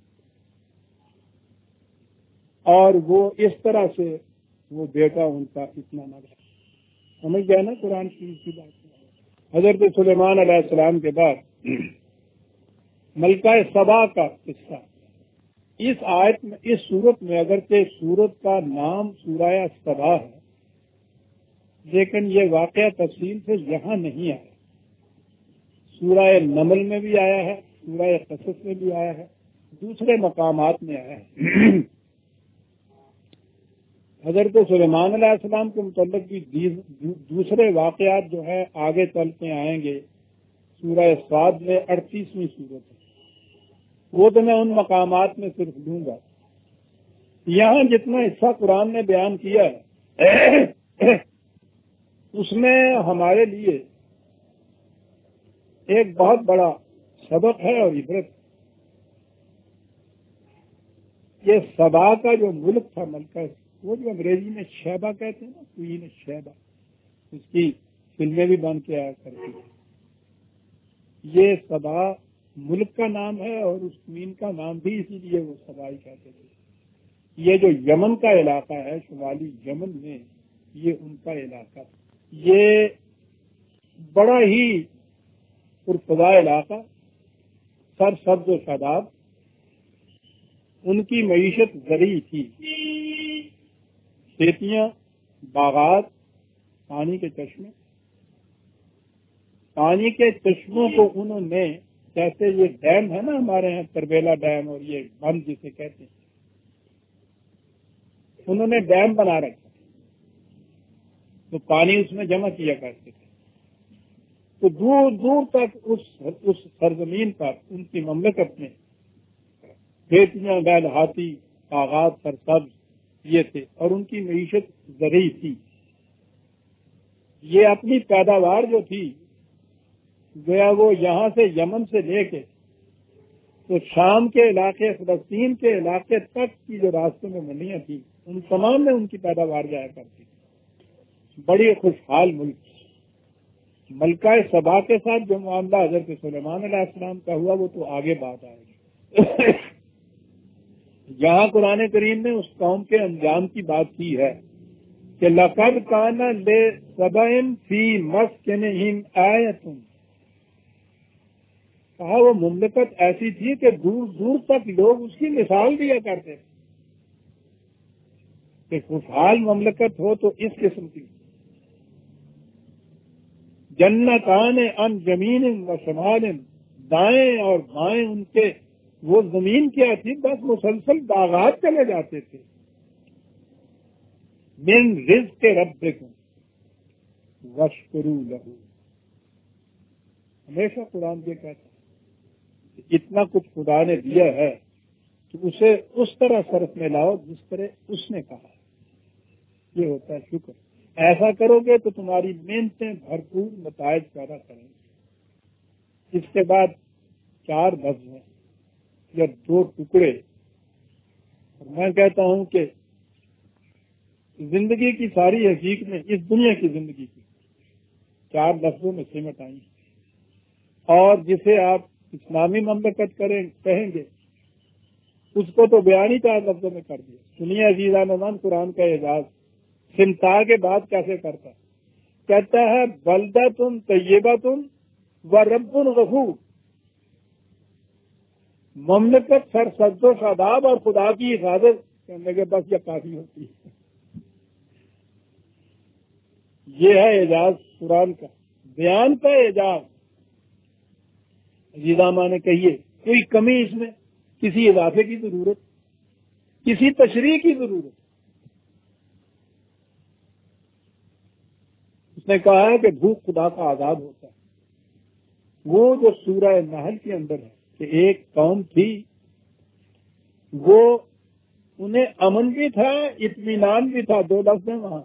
[SPEAKER 1] اور وہ اس طرح سے وہ بیٹا ان کا اتنا نہ رہا۔ سمجھ گئے نا قرآن کی بات؟ حضرت سلیمان علیہ السلام کے بعد ملکہ سبا کا قصہ اس آیت میں، اس سورت میں، اگرچہ سورت کا نام سورہ سبا ہے لیکن یہ واقعہ تفصیل سے یہاں نہیں آیا۔ سورہ نمل میں بھی آیا ہے، سورہ قصص میں بھی آیا ہے، دوسرے مقامات میں آیا ہے۔ حضرت سلیمان علیہ السلام کے متعلق بھی دوسرے واقعات جو ہے آگے چلتے آئیں گے۔ سورہ صاد میں اڑتیسویں سورت ہے، وہ تو میں ان مقامات میں صرف دوں گا۔ یہاں جتنا حصہ قرآن نے بیان کیا ہے اس میں ہمارے لیے ایک بہت بڑا سبق ہے اور عبرت۔ یہ سبا کا جو ملک تھا، ملکہ، وہ جو انگریزی میں شیبہ کہتے ہیں نا، کوئین شیبہ، اس کی فلمیں بھی بن کے آیا کرتی ہیں۔ یہ سبا ملک کا نام ہے اور اس کوئین کا نام بھی اسی لیے وہ سبائی کہتے تھے۔ یہ جو یمن کا علاقہ ہے، شمالی یمن میں، یہ ان کا علاقہ، یہ بڑا ہی پرفضا علاقہ، سر سبز و شاداب، ان کی معیشت زرعی تھی، کھیتیاں، باغات، پانی کے چشمے، پانی کے چشموں کو انہوں نے، جیسے یہ ڈیم ہے نا ہمارے یہاں تربیلا ڈیم اور یہ بند جسے کہتے ہیں، انہوں نے ڈیم بنا رکھا تو پانی اس میں جمع کیا کرتے تھے، تو دور دور تک اس اس سرزمین پر ان کی مملکت میں کھیتیاں، بیل ہاتھی، باغات، سرسبز یہ تھے، اور ان کی معیشت زرعی تھی۔ یہ اپنی پیداوار جو تھی گویا وہ یہاں سے یمن سے لے کے تو شام کے علاقے، فلسطین کے علاقے تک کی جو راستے میں منڈیاں تھیں، ان تمام میں ان کی پیداوار جایا کرتی تھی۔ بڑی خوشحال ملک۔ ملکہ سبا کے ساتھ جو معاملہ حضرت سلیمان علیہ السلام کا ہوا وہ تو آگے بات آئے گی۔ یہاں قرآن کریم نے اس قوم کے انجام کی بات کی ہے کہ لقد کان لسبأ فی مسکنہم آیۃ، کہا وہ مملکت ایسی تھی کہ دور دور تک لوگ اس کی مثال دیا کرتے تھے کہ خوشحال مملکت ہو تو اس قسم کی، جنتان عن یمین و شمال، دائیں اور بائیں ان کے، وہ زمین کیا تھی، بس مسلسل باغات چلے جاتے تھے۔ من رزق ربکم واشکروا لہ، ہمیشہ قرآن یہ کہتا ہے کہ اتنا کچھ خدا نے دیا ہے کہ اسے اس طرح صرف میں لاؤ جس طرح اس نے کہا، یہ ہوتا ہے شکر۔ ایسا کرو گے تو تمہاری محنتیں بھرپور نتائج پیدا کریں گے۔ اس کے بعد چار لفظ ہیں یا دو ٹکڑے، اور میں کہتا ہوں کہ زندگی کی ساری حقیقتیں اس دنیا کی زندگی کی چار لفظوں میں سمٹ آئی ہیں، اور جسے آپ اسلامی مملکت کریں کہیں گے اس کو تو بیان ہی چار لفظوں میں کر دیا۔ سنیے عزیزان امان، قرآن کا اعجاز سمتا کے بعد کیسے کرتا ہے، کہتا ہے بلدۃ طیبۃ و رب غفور، مملکت سر سبز و شاداب اور خدا کی حفاظت کرنے کے بس یہ کافی ہوتی ہے۔ یہ ہے اعجاز قرآن کا، بیان کا اعجاز۔ عزیزامہ نے کہیے کوئی کمی اس میں، کسی اضافے کی ضرورت، کسی تشریح کی ضرورت۔ اس نے کہا ہے کہ بھوک خدا کا عذاب ہوتا ہے۔ وہ جو سورہ نحل کے اندر ہے کہ ایک قوم تھی، وہ انہیں امن بھی تھا، اطمینان بھی تھا، دو لفظ ہیں وہاں.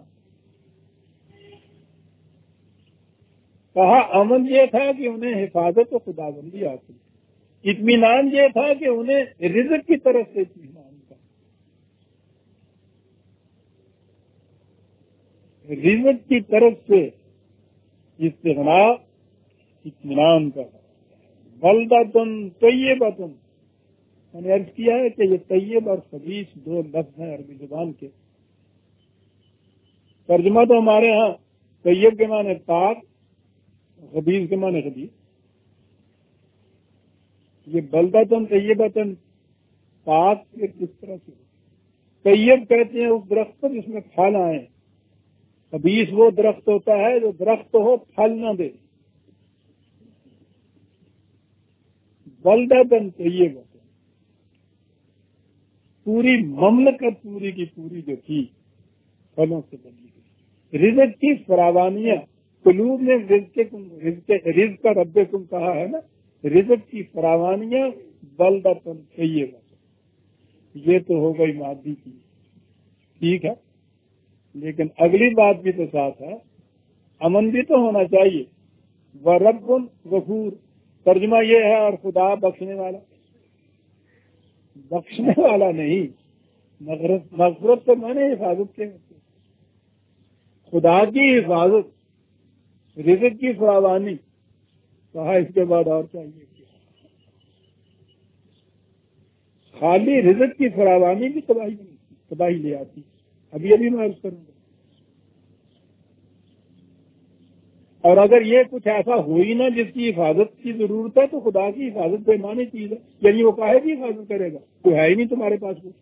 [SPEAKER 1] کہا امن یہ تھا کہ انہیں حفاظت و خداوندی حاصل، اطمینان یہ تھا کہ انہیں رزق کی طرف سے اطمینان تھا. رزق کی طرف سے استغنا اطمینان کا. بلدۃ طیبۃ، میں نے عرض کیا ہے کہ یہ طیب اور خبیث دو لفظ ہیں عربی زبان کے. ترجمہ تو ہمارے ہاں طیب کے معنی پاک، خبیث کے معنی خبیث. یہ بلدۃ طیبۃ پاک یہ کس طرح سے؟ طیب کہتے ہیں اس درخت کو جس میں پھل آئے. خبیث وہ درخت ہوتا ہے جو درخت ہو پھل نہ دے. بلدۃ طیبۃ، پوری مملکت پوری کی پوری جو تھی پھلوں سے بنی گئی. رزق کی فراوانیاں، قلوب نے رزق رزق کا رب کم کہا ہے نا، رزق کی فراوانیاں بلدۃ طیبۃ. یہ تو ہو گئی مادی کی، ٹھیک ہے، لیکن اگلی بات بھی تو ساتھ ہے، امن بھی تو ہونا چاہیے. وَرَبٌّ غفور، ترجمہ یہ ہے اور خدا بخشنے والا. بخشنے والا نہیں، مغفرت مغفرت تو میں نے حفاظت کے، خدا کی حفاظت، رزق کی فراوانی. کہا اس کے بعد اور چاہیے. خالی رزق کی فراوانی بھی تباہی تباہی لے آتی. ابھی ابھی میں عرض کروں گا. اور اگر یہ کچھ ایسا ہو ہی نہ جس کی حفاظت کی ضرورت ہے تو خدا کی حفاظت بے معنی چیز ہے. یعنی وہ کاہے کی حفاظت کرے گا؟ تو ہے ہی نہیں تمہارے پاس کچھ.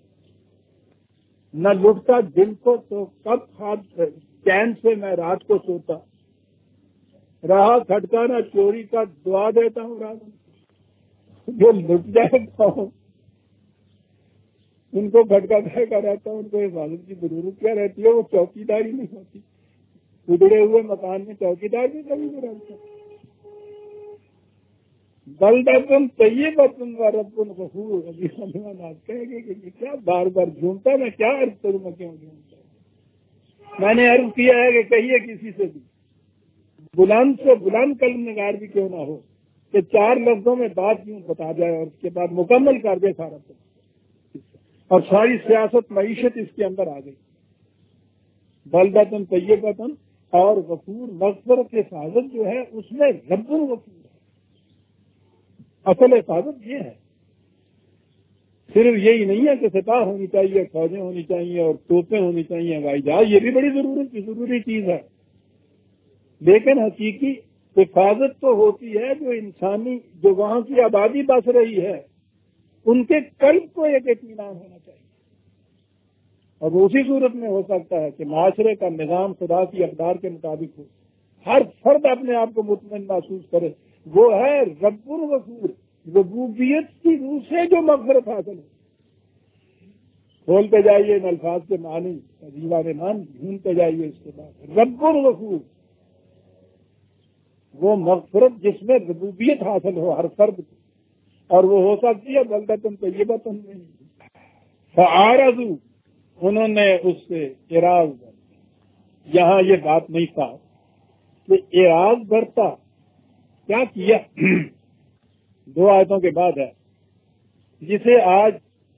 [SPEAKER 1] نہ لٹتا دل کو تو کب ہاتھ چین سے میں رات کو سوتا، رہا کھٹکا نہ چوری کا دعا دیتا ہوں رات میں. جو لٹ جائے ہوں ان کو کھٹکا کا رہتا ہوں، ان کو حفاظت کی ضرورت کیا رہتی ہے؟ وہ چوکی داری نہیں ہوتی. اجڑے ہوئے مکان میں چوکی دار بھی کبھی نہیں رہتا. بلدۃ طیبۃ ورب غفور. ابھی ہم کہیں گے کہ کیا بار بار جھومتا، میں کیا عرض کروں، میں کیوں جھومتا. میں نے عرض کیا ہے کہ کہیے کسی سے بھی بلند سے بلند کلم نگار بھی کیوں نہ ہو کہ چار لفظوں میں بات یوں بتا جائے اور اس کے بعد مکمل کر دے سارا کچھ، اور ساری سیاست معیشت اس کے اندر آ گئی. بلدۃ طیبۃ اور غفور، مغفرت کی حفاظت جو ہے اس میں رب الغفور ہے. اصل حفاظت یہ ہے. صرف یہی نہیں ہے کہ سپاہ ہونی چاہیے، فوجیں ہونی چاہیے اور توپیں ہونی چاہیے، ہوائی جہاز، یہ بھی بڑی ضرورت کی ضروری چیز ہے، لیکن حقیقی حفاظت تو ہوتی ہے جو انسانی، جو وہاں کی آبادی بس رہی ہے ان کے قلب کو ایک اطمینان ہونا چاہیے. اور اسی صورت میں ہو سکتا ہے کہ معاشرے کا نظام خدا کی اقدار کے مطابق ہو، ہر فرد اپنے آپ کو مطمئن محسوس کرے. وہ ہے رب الغفور، ربوبیت کی روح سے جو مغفرت حاصل ہے. کھولتے جائیے ان الفاظ کے معنی، عجیبان مان ڈھونڈتے جائیے. اس کے بعد رب الغفور، وہ مغفرت جس میں ربوبیت حاصل ہو ہر فرد کو، اور وہ ہو سکتی ہے بلدۃ طیبۃ میں. فاعرضوا، انہوں نے اس سے اعراض برتا. یہاں یہ بات نہیں تھا کہ اعراض برتا کیا کیا، دو آیتوں کے بعد ہے، جسے آج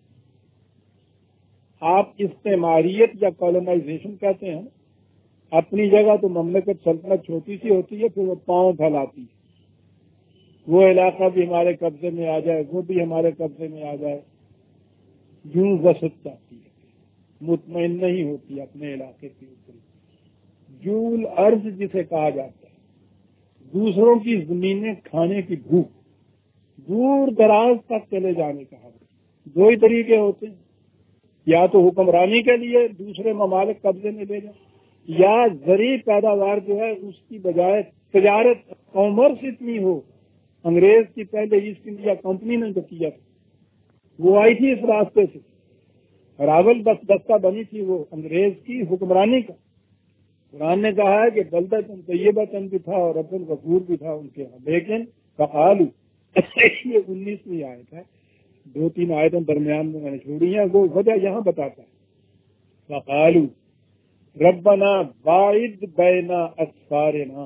[SPEAKER 1] آپ استعماریت یا کالونائزیشن کہتے ہیں. اپنی جگہ تو مملکت سلطنت چھوٹی سی ہوتی ہے، پھر وہ پاؤں پھیلاتی ہے. وہ علاقہ بھی ہمارے قبضے میں آ جائے، وہ بھی ہمارے قبضے میں آ جائے، یوں وسعت چاہتی ہے، مطمئن نہیں ہوتی اپنے علاقے کے اوپر. جول ارض جسے کہا جاتا ہے، دوسروں کی زمینیں کھانے کی بھوک، دور دراز تک چلے جانے کا حق. دو ہی طریقے ہوتے ہیں، یا تو حکمرانی کے لیے دوسرے ممالک قبضے میں لے جائیں، یا زرعی پیداوار جو ہے اس کی بجائے تجارت کامرس اتنی ہو. انگریز کی پہلے ایسٹ انڈیا کمپنی نے جو کیا تھا وہ آئی تھی اس راستے سے، راول بس دستہ بنی تھی وہ انگریز کی حکمرانی کا. قرآن نے کہا ہے کہ بلدۃ طیبۃ بھی تھا اور رب الغفور بھی تھا ان کے یہاں. لیکن فقالوا، یہ انیسویں آیت ہے، دو تین آیتیں درمیان میں میں نے چھوڑی ہیں، وہ وجہ یہاں بتاتا ہے، وقالو ربنا باعد بین اسفارنا،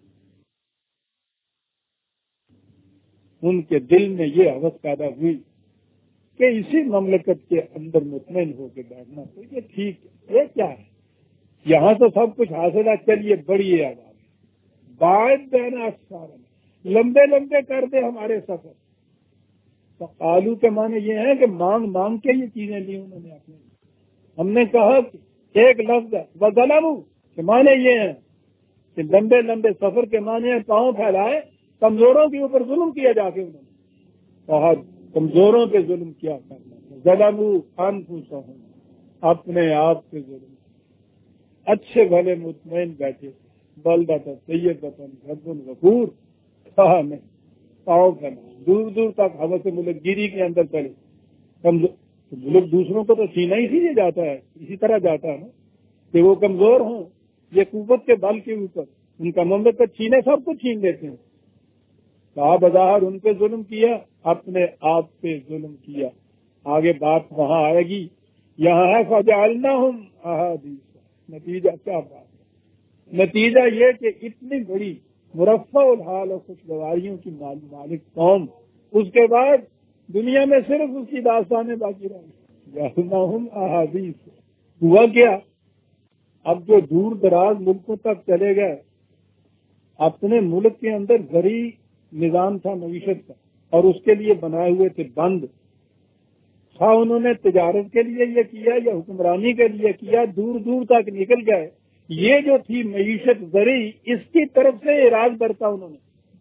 [SPEAKER 1] ان کے دل میں یہ حوث پیدا ہوئی کہ اسی مملکت کے اندر مطمئن ہو کے بیٹھنا تو یہ ٹھیک ہے، یہ کیا ہے، یہاں تو سب کچھ حاصل ہے، چلیے بڑی ہے آباد، باعد بین اسفارنا، لمبے لمبے کر دے ہمارے سفر۔ تو آلو کے معنی یہ ہے کہ مانگ مانگ کے یہ چیزیں لی انہوں نے اپنے، ہم نے کہا کہ ایک لفظ ہے وظلموا کے معنی یہ ہے کہ لمبے لمبے سفر کے معنی ہے پاؤں پھیلائے، کمزوروں کے اوپر ظلم کیا جا کے انہوں نے کہا کمزوروں پہ ظلم کیا کرنا، ظلموا انفسہم، اپنے آپ پہ ظلم، اچھے بھلے مطمئن بیٹھے، بلدۃ طیبۃ رب غفور، کہا نہیں، پاؤں پھیلا، دور دور تک حوث ملک گیری کے اندر چلے، ملک دوسروں کو تو چھینا ہی سیدھے جاتا ہے، اسی طرح جاتا ہے نا کہ وہ کمزور ہوں، یہ قوت کے بل کے اوپر ان کا مملکت چھینے سب کچھ چھین لیتے ہیں، کہا بظاہر ان پہ ظلم کیا، اپنے آپ پہ ظلم کیا۔ آگے بات وہاں آئے گی، یہاں ہے فجعلناہم احادیث، نتیجہ کیا بات ہے؟ نتیجہ یہ کہ اتنی بڑی مرفع الحال اور خوشگواریوں کی مالک قوم، اس کے بعد دنیا میں صرف اس کی داستانیں باقی رہیں، جعلناہم احادیث، ہوا کیا؟ اب جو دور دراز ملکوں تک چلے گئے، اپنے ملک کے اندر زرعی نظام تھا معیشت کا، اور اس کے لیے بنائے ہوئے تھے بند، خواہ انہوں نے تجارت کے لیے یہ کیا یا حکمرانی کے لیے کیا، دور دور تک نکل گئے، یہ جو تھی معیشت زرعی، اس کی طرف سے اعراض برتا انہوں نے،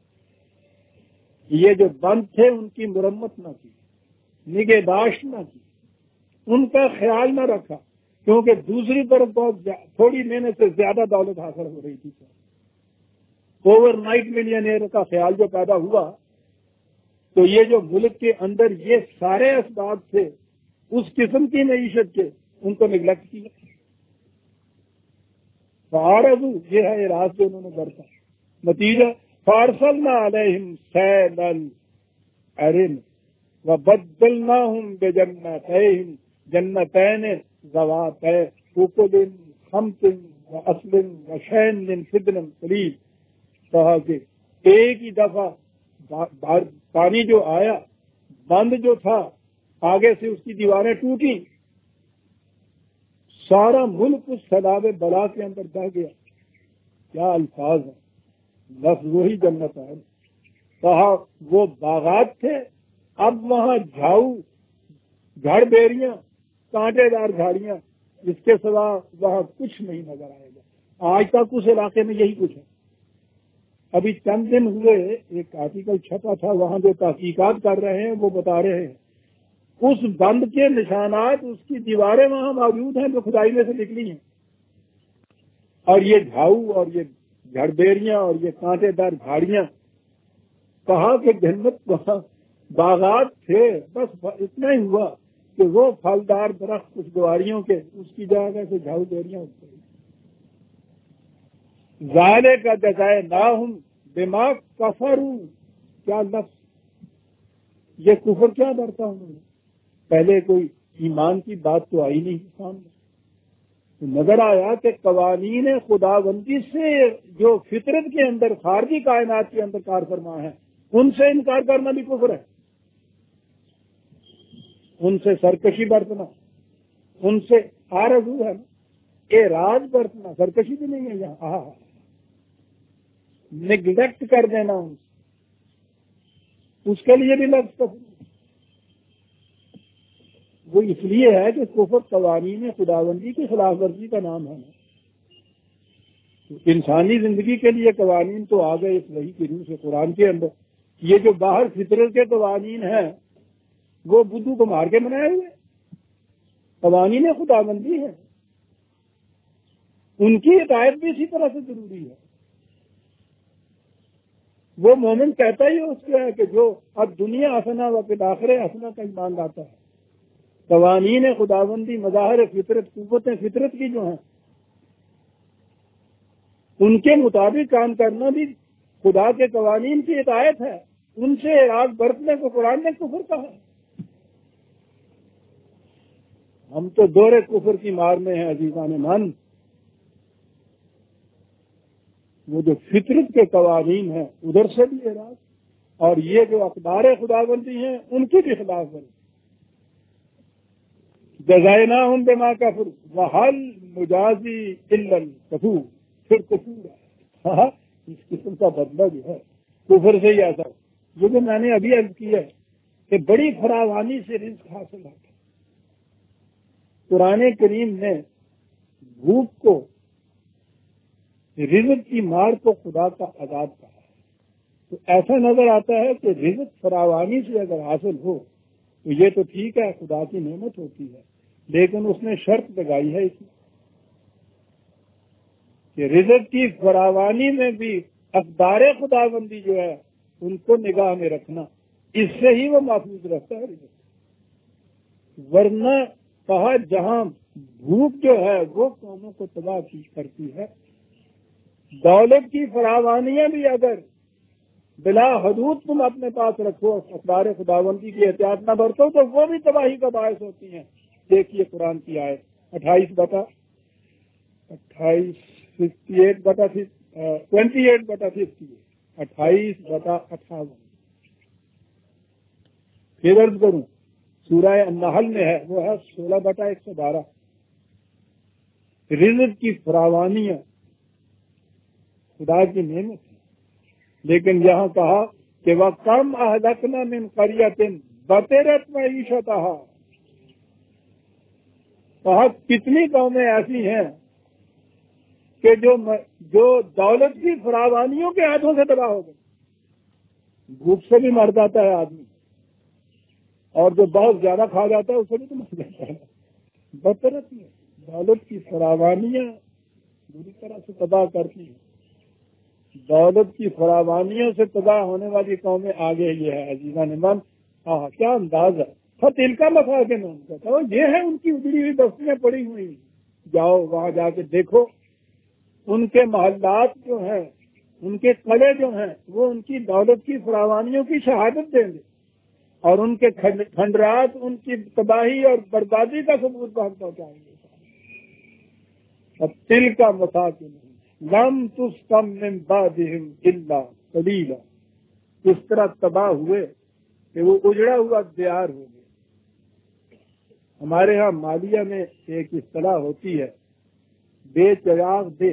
[SPEAKER 1] یہ جو بند تھے ان کی مرمت نہ کی، نگہداشت نہ کی، ان کا خیال نہ رکھا، کیونکہ دوسری طرف بہت تھوڑی محنت سے زیادہ دولت حاصل ہو رہی تھی، اوور نائٹ ملینئر کا خیال جو پیدا ہوا، تو یہ جو ملک کے اندر یہ سارے اسباب تھے اس قسم کی معیشت کے، ان کو نگلیکٹ کیا، فعارضوا، یہ ہے اعراض جو انہوں نے برتا، نتیجہ فارسلنا علیہم سیل العرم وبدلناہم بجنتیہم جنتین ذواتئی اکل خمط واصل وشیء من سدر قلیل، کہا کہ ایک ہی دفعہ پانی جو آیا، بند جو تھا آگے سے اس کی دیواریں ٹوٹی، سارا ملک اس سیلاب بلا کے اندر بہ گیا، کیا الفاظ ہیں، لفظ وہی جنت ہے، کہا وہ باغات تھے، اب وہاں جھاؤ، جھڑ بیریاں، کانٹے دار جھاڑیاں، اس کے سوا وہاں کچھ نہیں نظر آئے گا، آج تک اس علاقے میں یہی کچھ ہے۔ ابھی چند دن ہوئے ایک آرٹیکل چھپا تھا، وہاں جو تحقیقات کر رہے ہیں وہ بتا رہے ہیں اس بند کے نشانات، اس کی دیواریں وہاں موجود ہیں جو کھدائی میں سے نکلی ہیں، اور یہ جھاؤ اور یہ جھڑبیریاں اور یہ کانٹے دار جھاڑیاں، کہا کہ جنت وہاں باغات تھے، بس اتنا ہی ہوا کہ وہ پھلدار درخت خوشگواریوں کے، اس کی جگہ سے جھاؤ بیریاں اٹھ گئی۔ ذالک جزاءناہم بما کفروا، کیا لفظ، یہ کفر کیا برتا انہوں نے، پہلے کوئی ایمان کی بات تو آئی نہیں سامنے، نظر آیا کہ قوانین خداوندی سے جو فطرت کے اندر، خارجی کائنات کے اندر کار فرما ہے، ان سے انکار کرنا بھی کفر ہے، ان سے سرکشی برتنا، ان سے آرزو ہے نا، اعراض برتنا، سرکشی بھی نہیں ہے یہاں، نگلیکٹ کر دینا ان سے، اس کے لیے بھی لفظ کفر، وہ اس لیے ہے کہ کفر قوانین خداوندی کی خلاف ورزی کا نام ہے نا، انسانی زندگی کے لیے قوانین تو آ گئے اس وحی کی روح سے قرآن کے اندر، یہ جو باہر فطرت کے قوانین ہیں وہ بدھو کو مار کے بنائے ہوئے قوانین خداوندی ہیں، ان کی ہدایت بھی اسی طرح سے ضروری ہے۔ وہ مومن کہتا ہی اس کے ہے کہ جو اب دنیا حسنہ و فی الآخرہ حسنہ کا ایمان لاتا ہے، قوانین خداوندی، مظاہر فطرت، قوتیں فطرت کی جو ہیں، ان کے مطابق کام کرنا بھی خدا کے قوانین کی اطاعت ہے، ان سے اعراض برتنے کو قرآن نے کفر کہا ہے۔ ہم تو دورے کفر کی مار میں ہیں عزیزان من. وہ جو فطرت کے قوانین ہیں ادھر سے بھی اعراض، اور یہ جو اقدار خداوندی ہیں ان کی بھی خلاف ورزی. جزائناہم بما کفروا وہل مجازی الا الکفور. پھر کفور ہے. ہاں اس قسم کا بدلہ جو ہے کفر سے ہی ایسا. جو کہ میں نے ابھی عرض کیا ہے کہ بڑی فراوانی سے رزق حاصل ہوتا ہے. قرآن کریم نے بھوک کو، رزق کی مار کو خدا کا عذاب کہا ہے. تو ایسا نظر آتا ہے کہ رزق فراوانی سے اگر حاصل ہو تو یہ تو ٹھیک ہے، خدا کی نعمت ہوتی ہے، لیکن اس نے شرط لگائی ہے اس میں کہ رزق کی فراوانی میں بھی اقدار خداوندی جو ہے ان کو نگاہ میں رکھنا، اس سے ہی وہ محفوظ رہتا ہے رزق. ورنہ کہا جہاں بھوک جو ہے وہ قوموں کو تباہ کی کرتی ہے، دولت کی فراوانیاں بھی اگر بلا حدود تم اپنے پاس رکھو، اقدار خداوندی کی احتیاط نہ برتو تو وہ بھی تباہی کا باعث ہوتی ہیں. دیکھیے قرآن کی آیت اٹھائیس بٹا اٹھائیس ففٹی ایٹ بٹا ٹوینٹی ایٹ بٹا ففٹی اٹھائیس بٹا اٹھاون. پھر عرض کروں سورہ النحل میں ہے، وہ ہے سولہ بٹا ایک سو بارہ. رزق کی فراوانیاں خدا کی نعمت ہے، لیکن یہاں کہا کہ وہ کم اہلکنا من قریۃ بطرت معیشتہا. کہا کتنی قومیں ایسی ہیں کہ جو جو دولت کی فراوانیوں کے ہاتھوں سے تباہ ہو گئی. بھوک سے بھی مر جاتا ہے آدمی، اور جو بہت زیادہ کھا جاتا ہے اسے بھی تو مر جاتا ہے. بطرت میں دولت کی فراوانیاں بری طرح سے تباہ کرتی ہیں. دولت کی فراوانیوں سے تباہ ہونے والی قومیں آگے یہ ہے عزیزان من. ہاں کیا انداز ہے. فتل کا مساکن ان کا تو یہ ہے ان کی اجڑی ہوئی بستیاں پڑی ہوئی. جاؤ وہاں جا کے دیکھو ان کے محلات جو ہیں، ان کے قلعے جو ہیں، وہ ان کی دولت کی فراوانیوں کی شہادت دیں گے، اور ان کے کھنڈرات ان کی تباہی اور بربادی کا ثبوت پہنچائیں گے. فتل کا مساکن لم تسکن من بعدہم الا قلیلا. اس طرح تباہ ہوئے کہ وہ اجڑا ہوا دیار ہو گئے. ہمارے ہاں مالیہ میں ایک اصطلاح ہوتی ہے بے چراغ دے.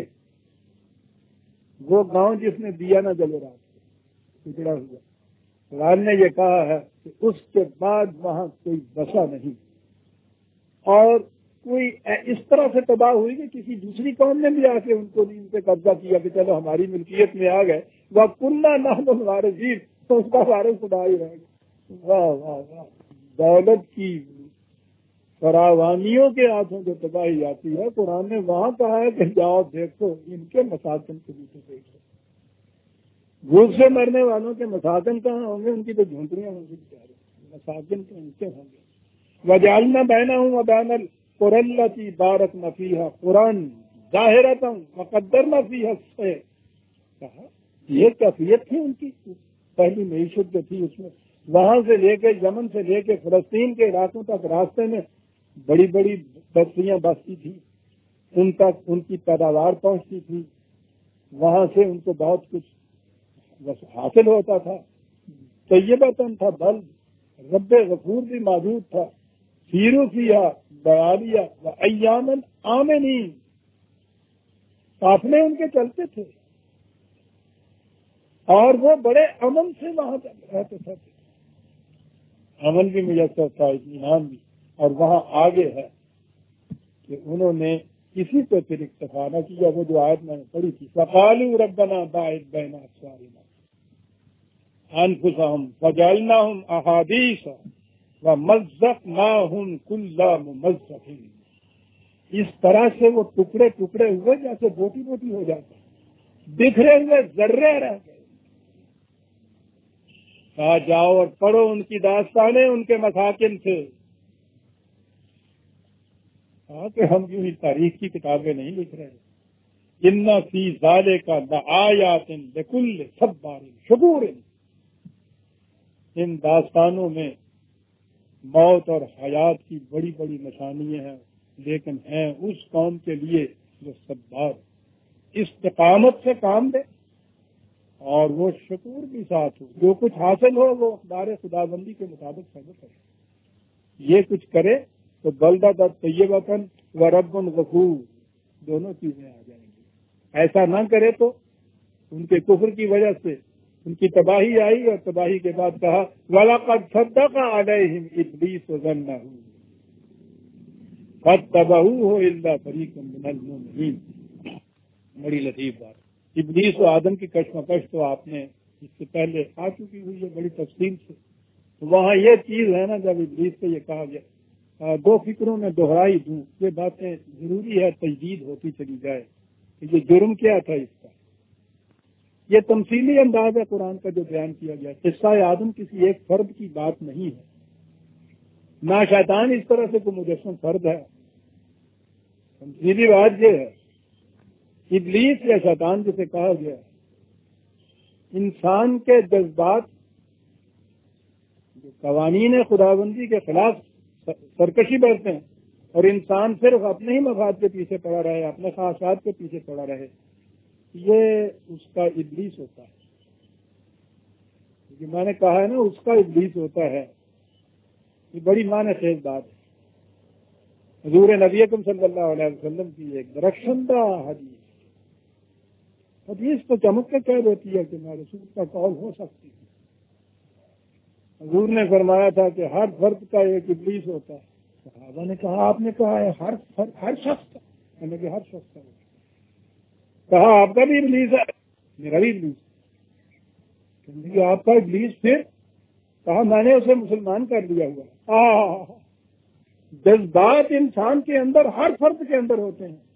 [SPEAKER 1] وہ گاؤں جس میں دیا نہ جلے رات اجڑا ہوا. قرآن نے یہ کہا ہے کہ اس کے بعد وہاں کوئی بسا نہیں، اور کوئی اس طرح سے تباہ ہوئی کہ کسی دوسری قوم نے بھی آ کے ان کو ان پہ قبضہ کیا کہ چلو ہماری ملکیت میں آ گئے. وہ کننا نحن الوارثین، تو اس کا وارث خدا ہی رہ گیا. واہ واہ واہ. دولت کی فراوانیوں کے ہاتھوں جو تباہی آتی ہے، قرآن نے وہاں کہا ہے کہ جاؤ دیکھو ان کے مساکن کو بھی تو دیکھو. بھوک سے مرنے والوں کے مساکن کہاں ہوں گے؟ ان کی تو جھونپڑیاں ہوں گی. مساکن تو ان کے ہوں گے. وجعلنا بینہم وبین القری التی بارکنا فیہا قرآن ظاہرۃ وقدرنا فیہا السیر. کہا یہ کیفیت تھی ان کی پہلی معیشت جو تھی اس میں. وہاں سے لے کے یمن سے لے کے فلسطین کے علاقوں تک راستے میں بڑی بڑی بستیاں بستی تھی، ان تک ان کی پیداوار پہنچتی تھی. وہاں سے ان کو بہت کچھ حاصل ہوتا تھا. طیبتاً تھا بل رب غفور بھی موجود تھا. سیرو فیہا بیالیہ و ایامن آمنین. قافلے ان کے چلتے تھے اور وہ بڑے امن سے وہاں رہتے تھے. امن بھی میسر تھا، اطمینان بھی. اور وہاں آگے ہے کہ انہوں نے کسی پہ پھر اکتفا نہ کیا. وہ جو آیت میں نے پڑھی تھی فقالوا ربنا باعث بین اسفارنا انفسهم فجعلناهم احادیث ومزقناهم كل ممزق. اس طرح سے وہ ٹکڑے ٹکڑے ہوئے جیسے بوٹی بوٹی ہو جاتا ہے، بکھرے ہوئے ذرے رہ گئے. کہا جاؤ اور پڑھو ان کی داستانیں ان کے مساکن سے. کہا کہ ہم یوں ہی تاریخ کی کتابیں نہیں لکھ رہے. ان فی ذالک لآیات لکل صبار شکور. ان داستانوں میں موت اور حیات کی بڑی بڑی نشانیاں ہیں، لیکن ہیں اس قوم کے لیے جو صبر استقامت سے کام دے اور وہ شکور بھی ساتھ ہو، جو کچھ حاصل ہو وہ اقدار خداوندی کے مطابق صبر کرے، یہ کچھ کرے تو بلدہ طیبۃ و رب غفور دونوں چیزیں آ جائیں گی۔ ایسا نہ کرے تو ان کے کفر کی وجہ سے ان کی تباہی آئی، اور تباہی کے بعد کہا وَلَقَدْ صَدَّقَ عَلَيْهِمْ إِبْلِيسُ ظَنَّهُ فَاتَّبَعُوهُ إِلَّا فَرِيقٌ مِّنَ الْمُؤْمِنِينَ۔ بڑی لطیف بات، ابلیس و آدم کی کشمکش تو آپ نے اس سے پہلے آ چکی ہوئی ہے بڑی تفصیل سے۔ تو وہاں یہ چیز ہے نا، جب ابلیس سے یہ کہا گیا، دو فکروں میں دہرائی دوں، یہ باتیں ضروری ہے تجدید ہوتی چلی جائے کہ یہ جرم کیا تھا اس کا۔ یہ تمثیلی انداز ہے قرآن کا جو بیان کیا گیا، قصہ آدم کسی ایک فرد کی بات نہیں ہے، نہ شیطان اس طرح سے کوئی مجسم فرد ہے۔ تمثیلی بات یہ ہے، ابلیس یا شیطان جسے کہا گیا، انسان کے جذبات جو قوانین خداوندی کے خلاف سرکشی برتتے ہیں اور انسان صرف اپنے ہی مفاد کے پیچھے پڑا رہے، اپنے خواہشات کے پیچھے پڑا رہے، یہ اس کا ابلیس ہوتا ہے۔ کیونکہ میں نے کہا ہے نا اس کا ابلیس ہوتا ہے، یہ بڑی معنی خیز بات ہے۔ حضور نبی اکرم صلی اللہ علیہ وسلم کی ایک درخشندہ حدیث حدیث تو چمک کے کہہ دیتی ہے کہ میں رسول کا قول ہو سکتی ہوں۔ حضور نے فرمایا تھا کہ ہر فرد کا ایک ابلیس ہوتا ہے۔ صحابہ نے کہا آپ نے کہا ہے ہر ہر, ہر شخص کا؟ میں نے کہا ہر شخص کا۔ کہا آپ کا بھی ابلیس ہے؟ میرا بھی ابلیس ہے۔ آپ کا ابلیس پھر؟ کہا میں نے اسے مسلمان کر دیا ہوا۔ جذبات انسان کے اندر ہر فرد کے اندر ہوتے ہیں،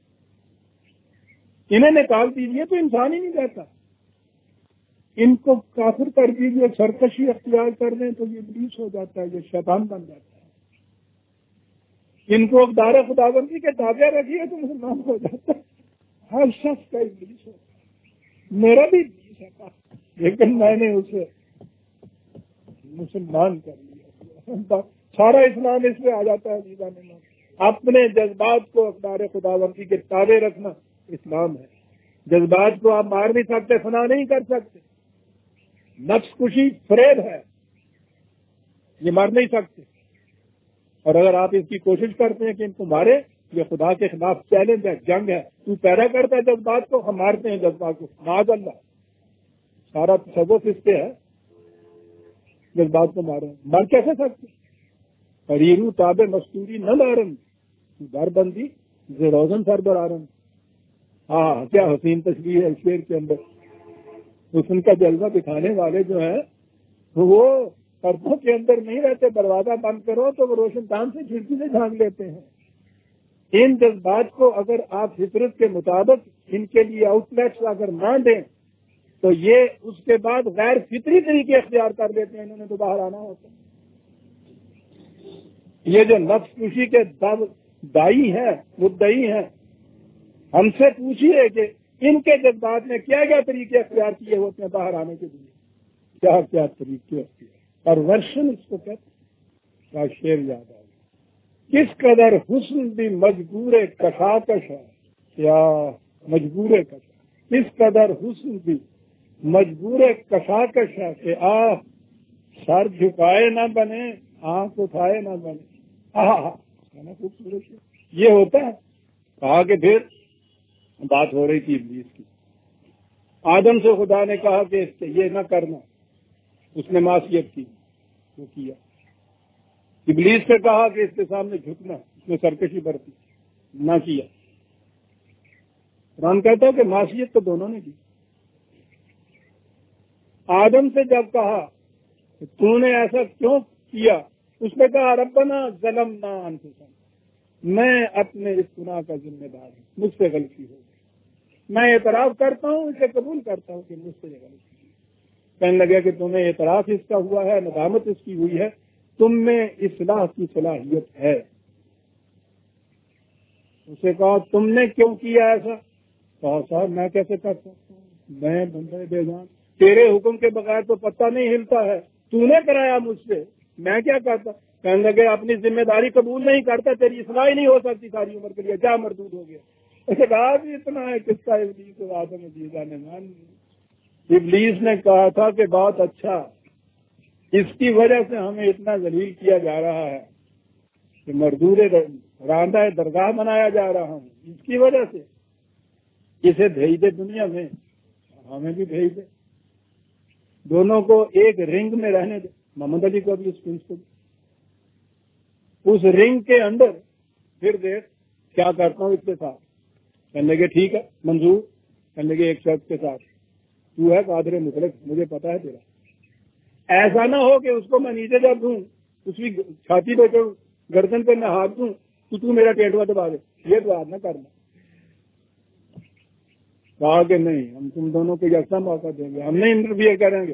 [SPEAKER 1] انہیں نکال دیجیے تو انسان ہی نہیں رہتا، ان کو کافر کر دیجیے، سرکشی اختیار کر دیں تو یہ ابلیس ہو جاتا ہے، یہ شیطان بن جاتا ہے۔ ان کو اقدار خداوندی کے تابع رکھیے تو مسلمان ہو جاتا ہے۔ ہر شخص کا ابلیس ہوتا ہے، میرا بھی ابلیس ہے، لیکن میں نے اسے مسلمان کر لیا۔ سارا اسلام اس میں آ جاتا ہے۔ عزیزان اللہ، اپنے جذبات کو اقدار خداوندی کے تابع رکھنا اسلام ہے۔ جذبات کو آپ مار نہیں سکتے، فنا نہیں کر سکتے۔ نفس کشی فریب ہے، یہ مار نہیں سکتے، اور اگر آپ اس کی کوشش کرتے ہیں کہ ان کو مارے، یہ خدا کے خلاف چیلنج ہے، جنگ ہے۔ تو پیدا کرتا ہے جذبات کو، ہم مارتے ہیں جذبات کو، معاذ اللہ۔ سارا تصوف اس پہ ہے، جذبات کو مارے، مر کیسے سکتے؟ قریرو تاب مستوری نہ دارن در بندی زیروزن سر برارن۔ ہاں کیا حسین تشریح ہے شعر کے اندر۔ حسن کا جلوہ دکھانے والے جو ہیں وہ پردوں کے اندر نہیں رہتے، دروازہ بند کرو تو وہ روشن دان سے کھڑکی سے جھانک لیتے ہیں۔ ان جذبات کو اگر آپ فطرت کے مطابق ان کے لیے آؤٹ لیٹس اگر نہ دیں تو یہ اس کے بعد غیر فطری طریقے اختیار کر لیتے ہیں، انہوں نے تو باہر آنا ہوتا ہے۔ یہ جو نفس کشی کے دائی ہیں، مدعی ہیں، ہم سے پوچھیے کہ ان کے جذبات نے کیا کیا طریقے اختیار کیے ہوتے ہیں باہر آنے کے لیے، کیا کیا طریقے اختیار، اور ورشن اس کو کہتے ہیں۔ کیا شعر یاد آ گیا، کس قدر حسن بھی مجبور کشاکش ہے، کیا مجبور کشا، کس قدر حسن بھی مجبور کشاکش ہے کہ آ سر جھکائے نہ بنے، آنکھ اٹھائے نہ بنے۔ خوبصورت یہ ہوتا ہے۔ کہا کہ پھر بات ہو رہی تھی ابلیس کی، آدم سے خدا نے کہا کہ اس سے یہ نہ کرنا، اس نے معصیت کی، وہ کیا۔ ابلیس سے کہا کہ اس کے سامنے جھکنا، اس نے سرکشی برتی، نہ کیا۔ قرآن کہتا ہے کہ معصیت تو دونوں نے کی۔ آدم سے جب کہا کہ تو نے ایسا کیوں کیا، اس نے کہا ربنا ظلمنا انفسنا، میں اپنے اس گناہ کا ذمہ دار ہوں، مجھ سے غلطی ہو گئی، میں اعتراف کرتا ہوں، اسے قبول کرتا ہوں کہ مجھ سے یہ غلطی ہوئی۔ کہنے لگا کہ تمہیں اعتراف اس کا ہوا ہے، ندامت اس کی ہوئی ہے، تم میں اصلاح کی صلاحیت ہے۔ اسے کہا تم نے کیوں کیا ایسا؟ کہا صاحب میں کیسے کر سکتا ہوں، میں بندے بے جان، تیرے حکم کے بغیر تو پتہ نہیں ہلتا ہے، تو نے کرایا مجھ سے، میں کیا کرتا؟ کہنے لگے اپنی ذمہ داری قبول نہیں کرتا، تیری اصلاح ہی نہیں ہو سکتی ساری عمر کے لیے، جا مردود ہو گیا۔ اسے کہا بھی اتنا ہے قصہ ابلیس اور آدم عزیزہ نے مان لیا۔ ابلیس نے کہا تھا کہ بہت اچھا، اس کی وجہ سے ہمیں اتنا ذلیل کیا جا رہا ہے کہ مردود راندہ درگاہ بنایا جا رہا ہوں، اس کی وجہ سے اسے بھیج دے دنیا میں، ہمیں بھی بھیج دے، دونوں کو ایک رنگ میں رہنے دے۔ محمد علی کو بھی اس پرنسپل، اس رنگ کے اندر پھر دیکھ کیا کرتا ہوں اس کے ساتھ۔ کہنے لگے ٹھیک ہے منظور، کہنے لگے ایک شخص کے ساتھ تو ہے قادر مطلق، مجھے پتا ہے تیرا، ایسا نہ ہو کہ اس کو میں نیچے جب دوں، اس کی چھاتی پہ چڑھوں، گردن پہ میں ہاتھ دوں تو تو میرا ٹینٹوا دبا دے، یہ تو آپ نہ کرنا۔ کہا کہ نہیں، ہم تم دونوں کو یکساں موقع دیں گے، ہم نہیں انٹرفیئر کریں گے۔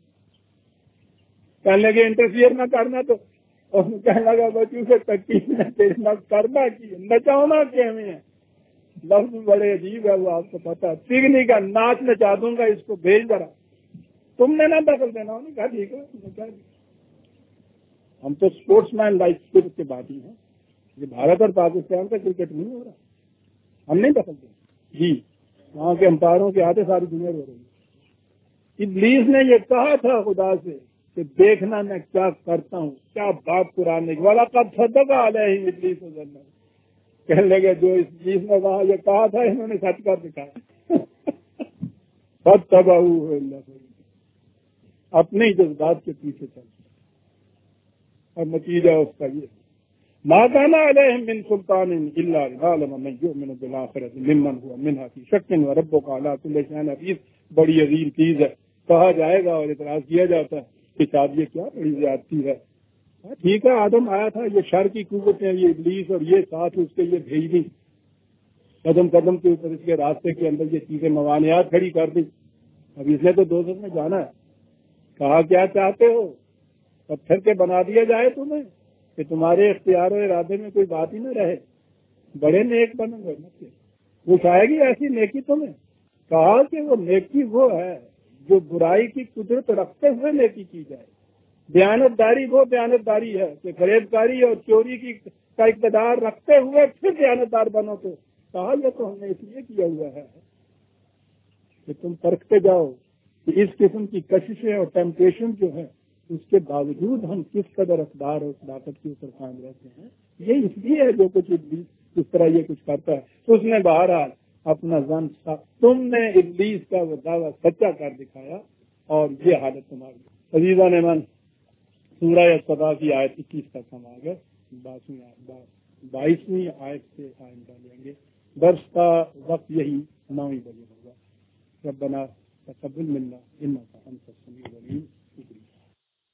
[SPEAKER 1] کہنے لگے انٹرفیئر نہ کرنا تو کہنے لگا بچوں سے تکی نہ کرنا کی نچاؤنا کیا میں لفظ بڑے عجیب ہے، وہ آپ کو پتا، پگنی کا ناچ نچا دوں گا، اس کو بھیج ذرا، تم نے نہ دخل دینا۔ انہوں نے کہا ٹھیک ہے، ہم تو اسپورٹس مین لائف اسپرٹ کے باقی ہیں، یہ بھارت اور پاکستان کا کرکٹ نہیں ہو رہا، ہم نہیں دخل دیں جی، وہاں کے امپائروں کے ہاتھ ساری دنیا ہو رہی ہے۔ ابلیس نے یہ کہا تھا خدا سے کہ دیکھنا میں کیا کرتا ہوں، کیا بات قرآن نے والا کب صدق علیہ ابلیس و ظن، کہنے لگے جو ابلیس نے وہاں یہ کہا تھا انہوں نے سچ کر دکھایا۔ سب تباہ اپنے جذبات کے پیچھے چل، اور نتیجہ اس کا یہ ما كان عليهم من سلطان الا لنعلم من يؤمن بالآخرة ممن هو منها في شك وربك على كل شيء حفيظ۔ بڑی عظیم چیز ہے، کہا جائے گا اور اعتراض کیا جاتا ہے کہ صاحب یہ کیا بڑی زیادتی ہے۔ ٹھیک ہے آدم آیا تھا، یہ شر کی قوتیں، یہ ابلیس اور یہ ساتھ اس کے یہ بھیج دی، قدم قدم کے اوپر اس کے راستے کے اندر یہ چیزیں موانعات کھڑی کر دی۔ اب اس نے تو دوزخ میں جانا ہے۔ کہا کیا چاہتے ہو، پتھر کے بنا دیا جائے تمہیں کہ تمہارے اختیار و ارادے میں کوئی بات ہی نہ رہے، بڑے نیک بنو گے، وہ چاہے گی ایسی نیکی تمہیں۔ کہا کہ وہ نیکی وہ ہے جو برائی کی قدرت رکھتے ہوئے نیکی کی جائے، دیانت داری وہ دیانت داری ہے کہ فریب کاری اور چوری کی کا اقتدار رکھتے ہوئے پھر دیانت دار بنو۔ تو کہا یہ تو ہم نے اس لیے کیا ہوا ہے کہ تم پرکھتے جاؤ کہ اس قسم کی کششیں اور ٹیمپٹیشن جو ہے اس کے باوجود ہم کس قدر اقدار اور صداقت کے اوپر قائم رہتے ہیں۔ یہ اس لیے ہے جو کچھ ابلیس اس طرح یہ کچھ کرتا ہے۔ اس نے بہرحال اپنا ظن، تم نے ابلیس کا وہ دعویٰ سچا کر دکھایا اور یہ حالت تمہاری۔ عزیزان ایمان، سورہ صبا کی آیت اکیس تک ہم آ گئے، بائیسویں آیت سے آئندہ لیں گے۔ درس کا وقت یہی نو ہی بجے ہوگا۔ ربنا تقبل منا انک انت السمیع العلیم۔ شکریہ۔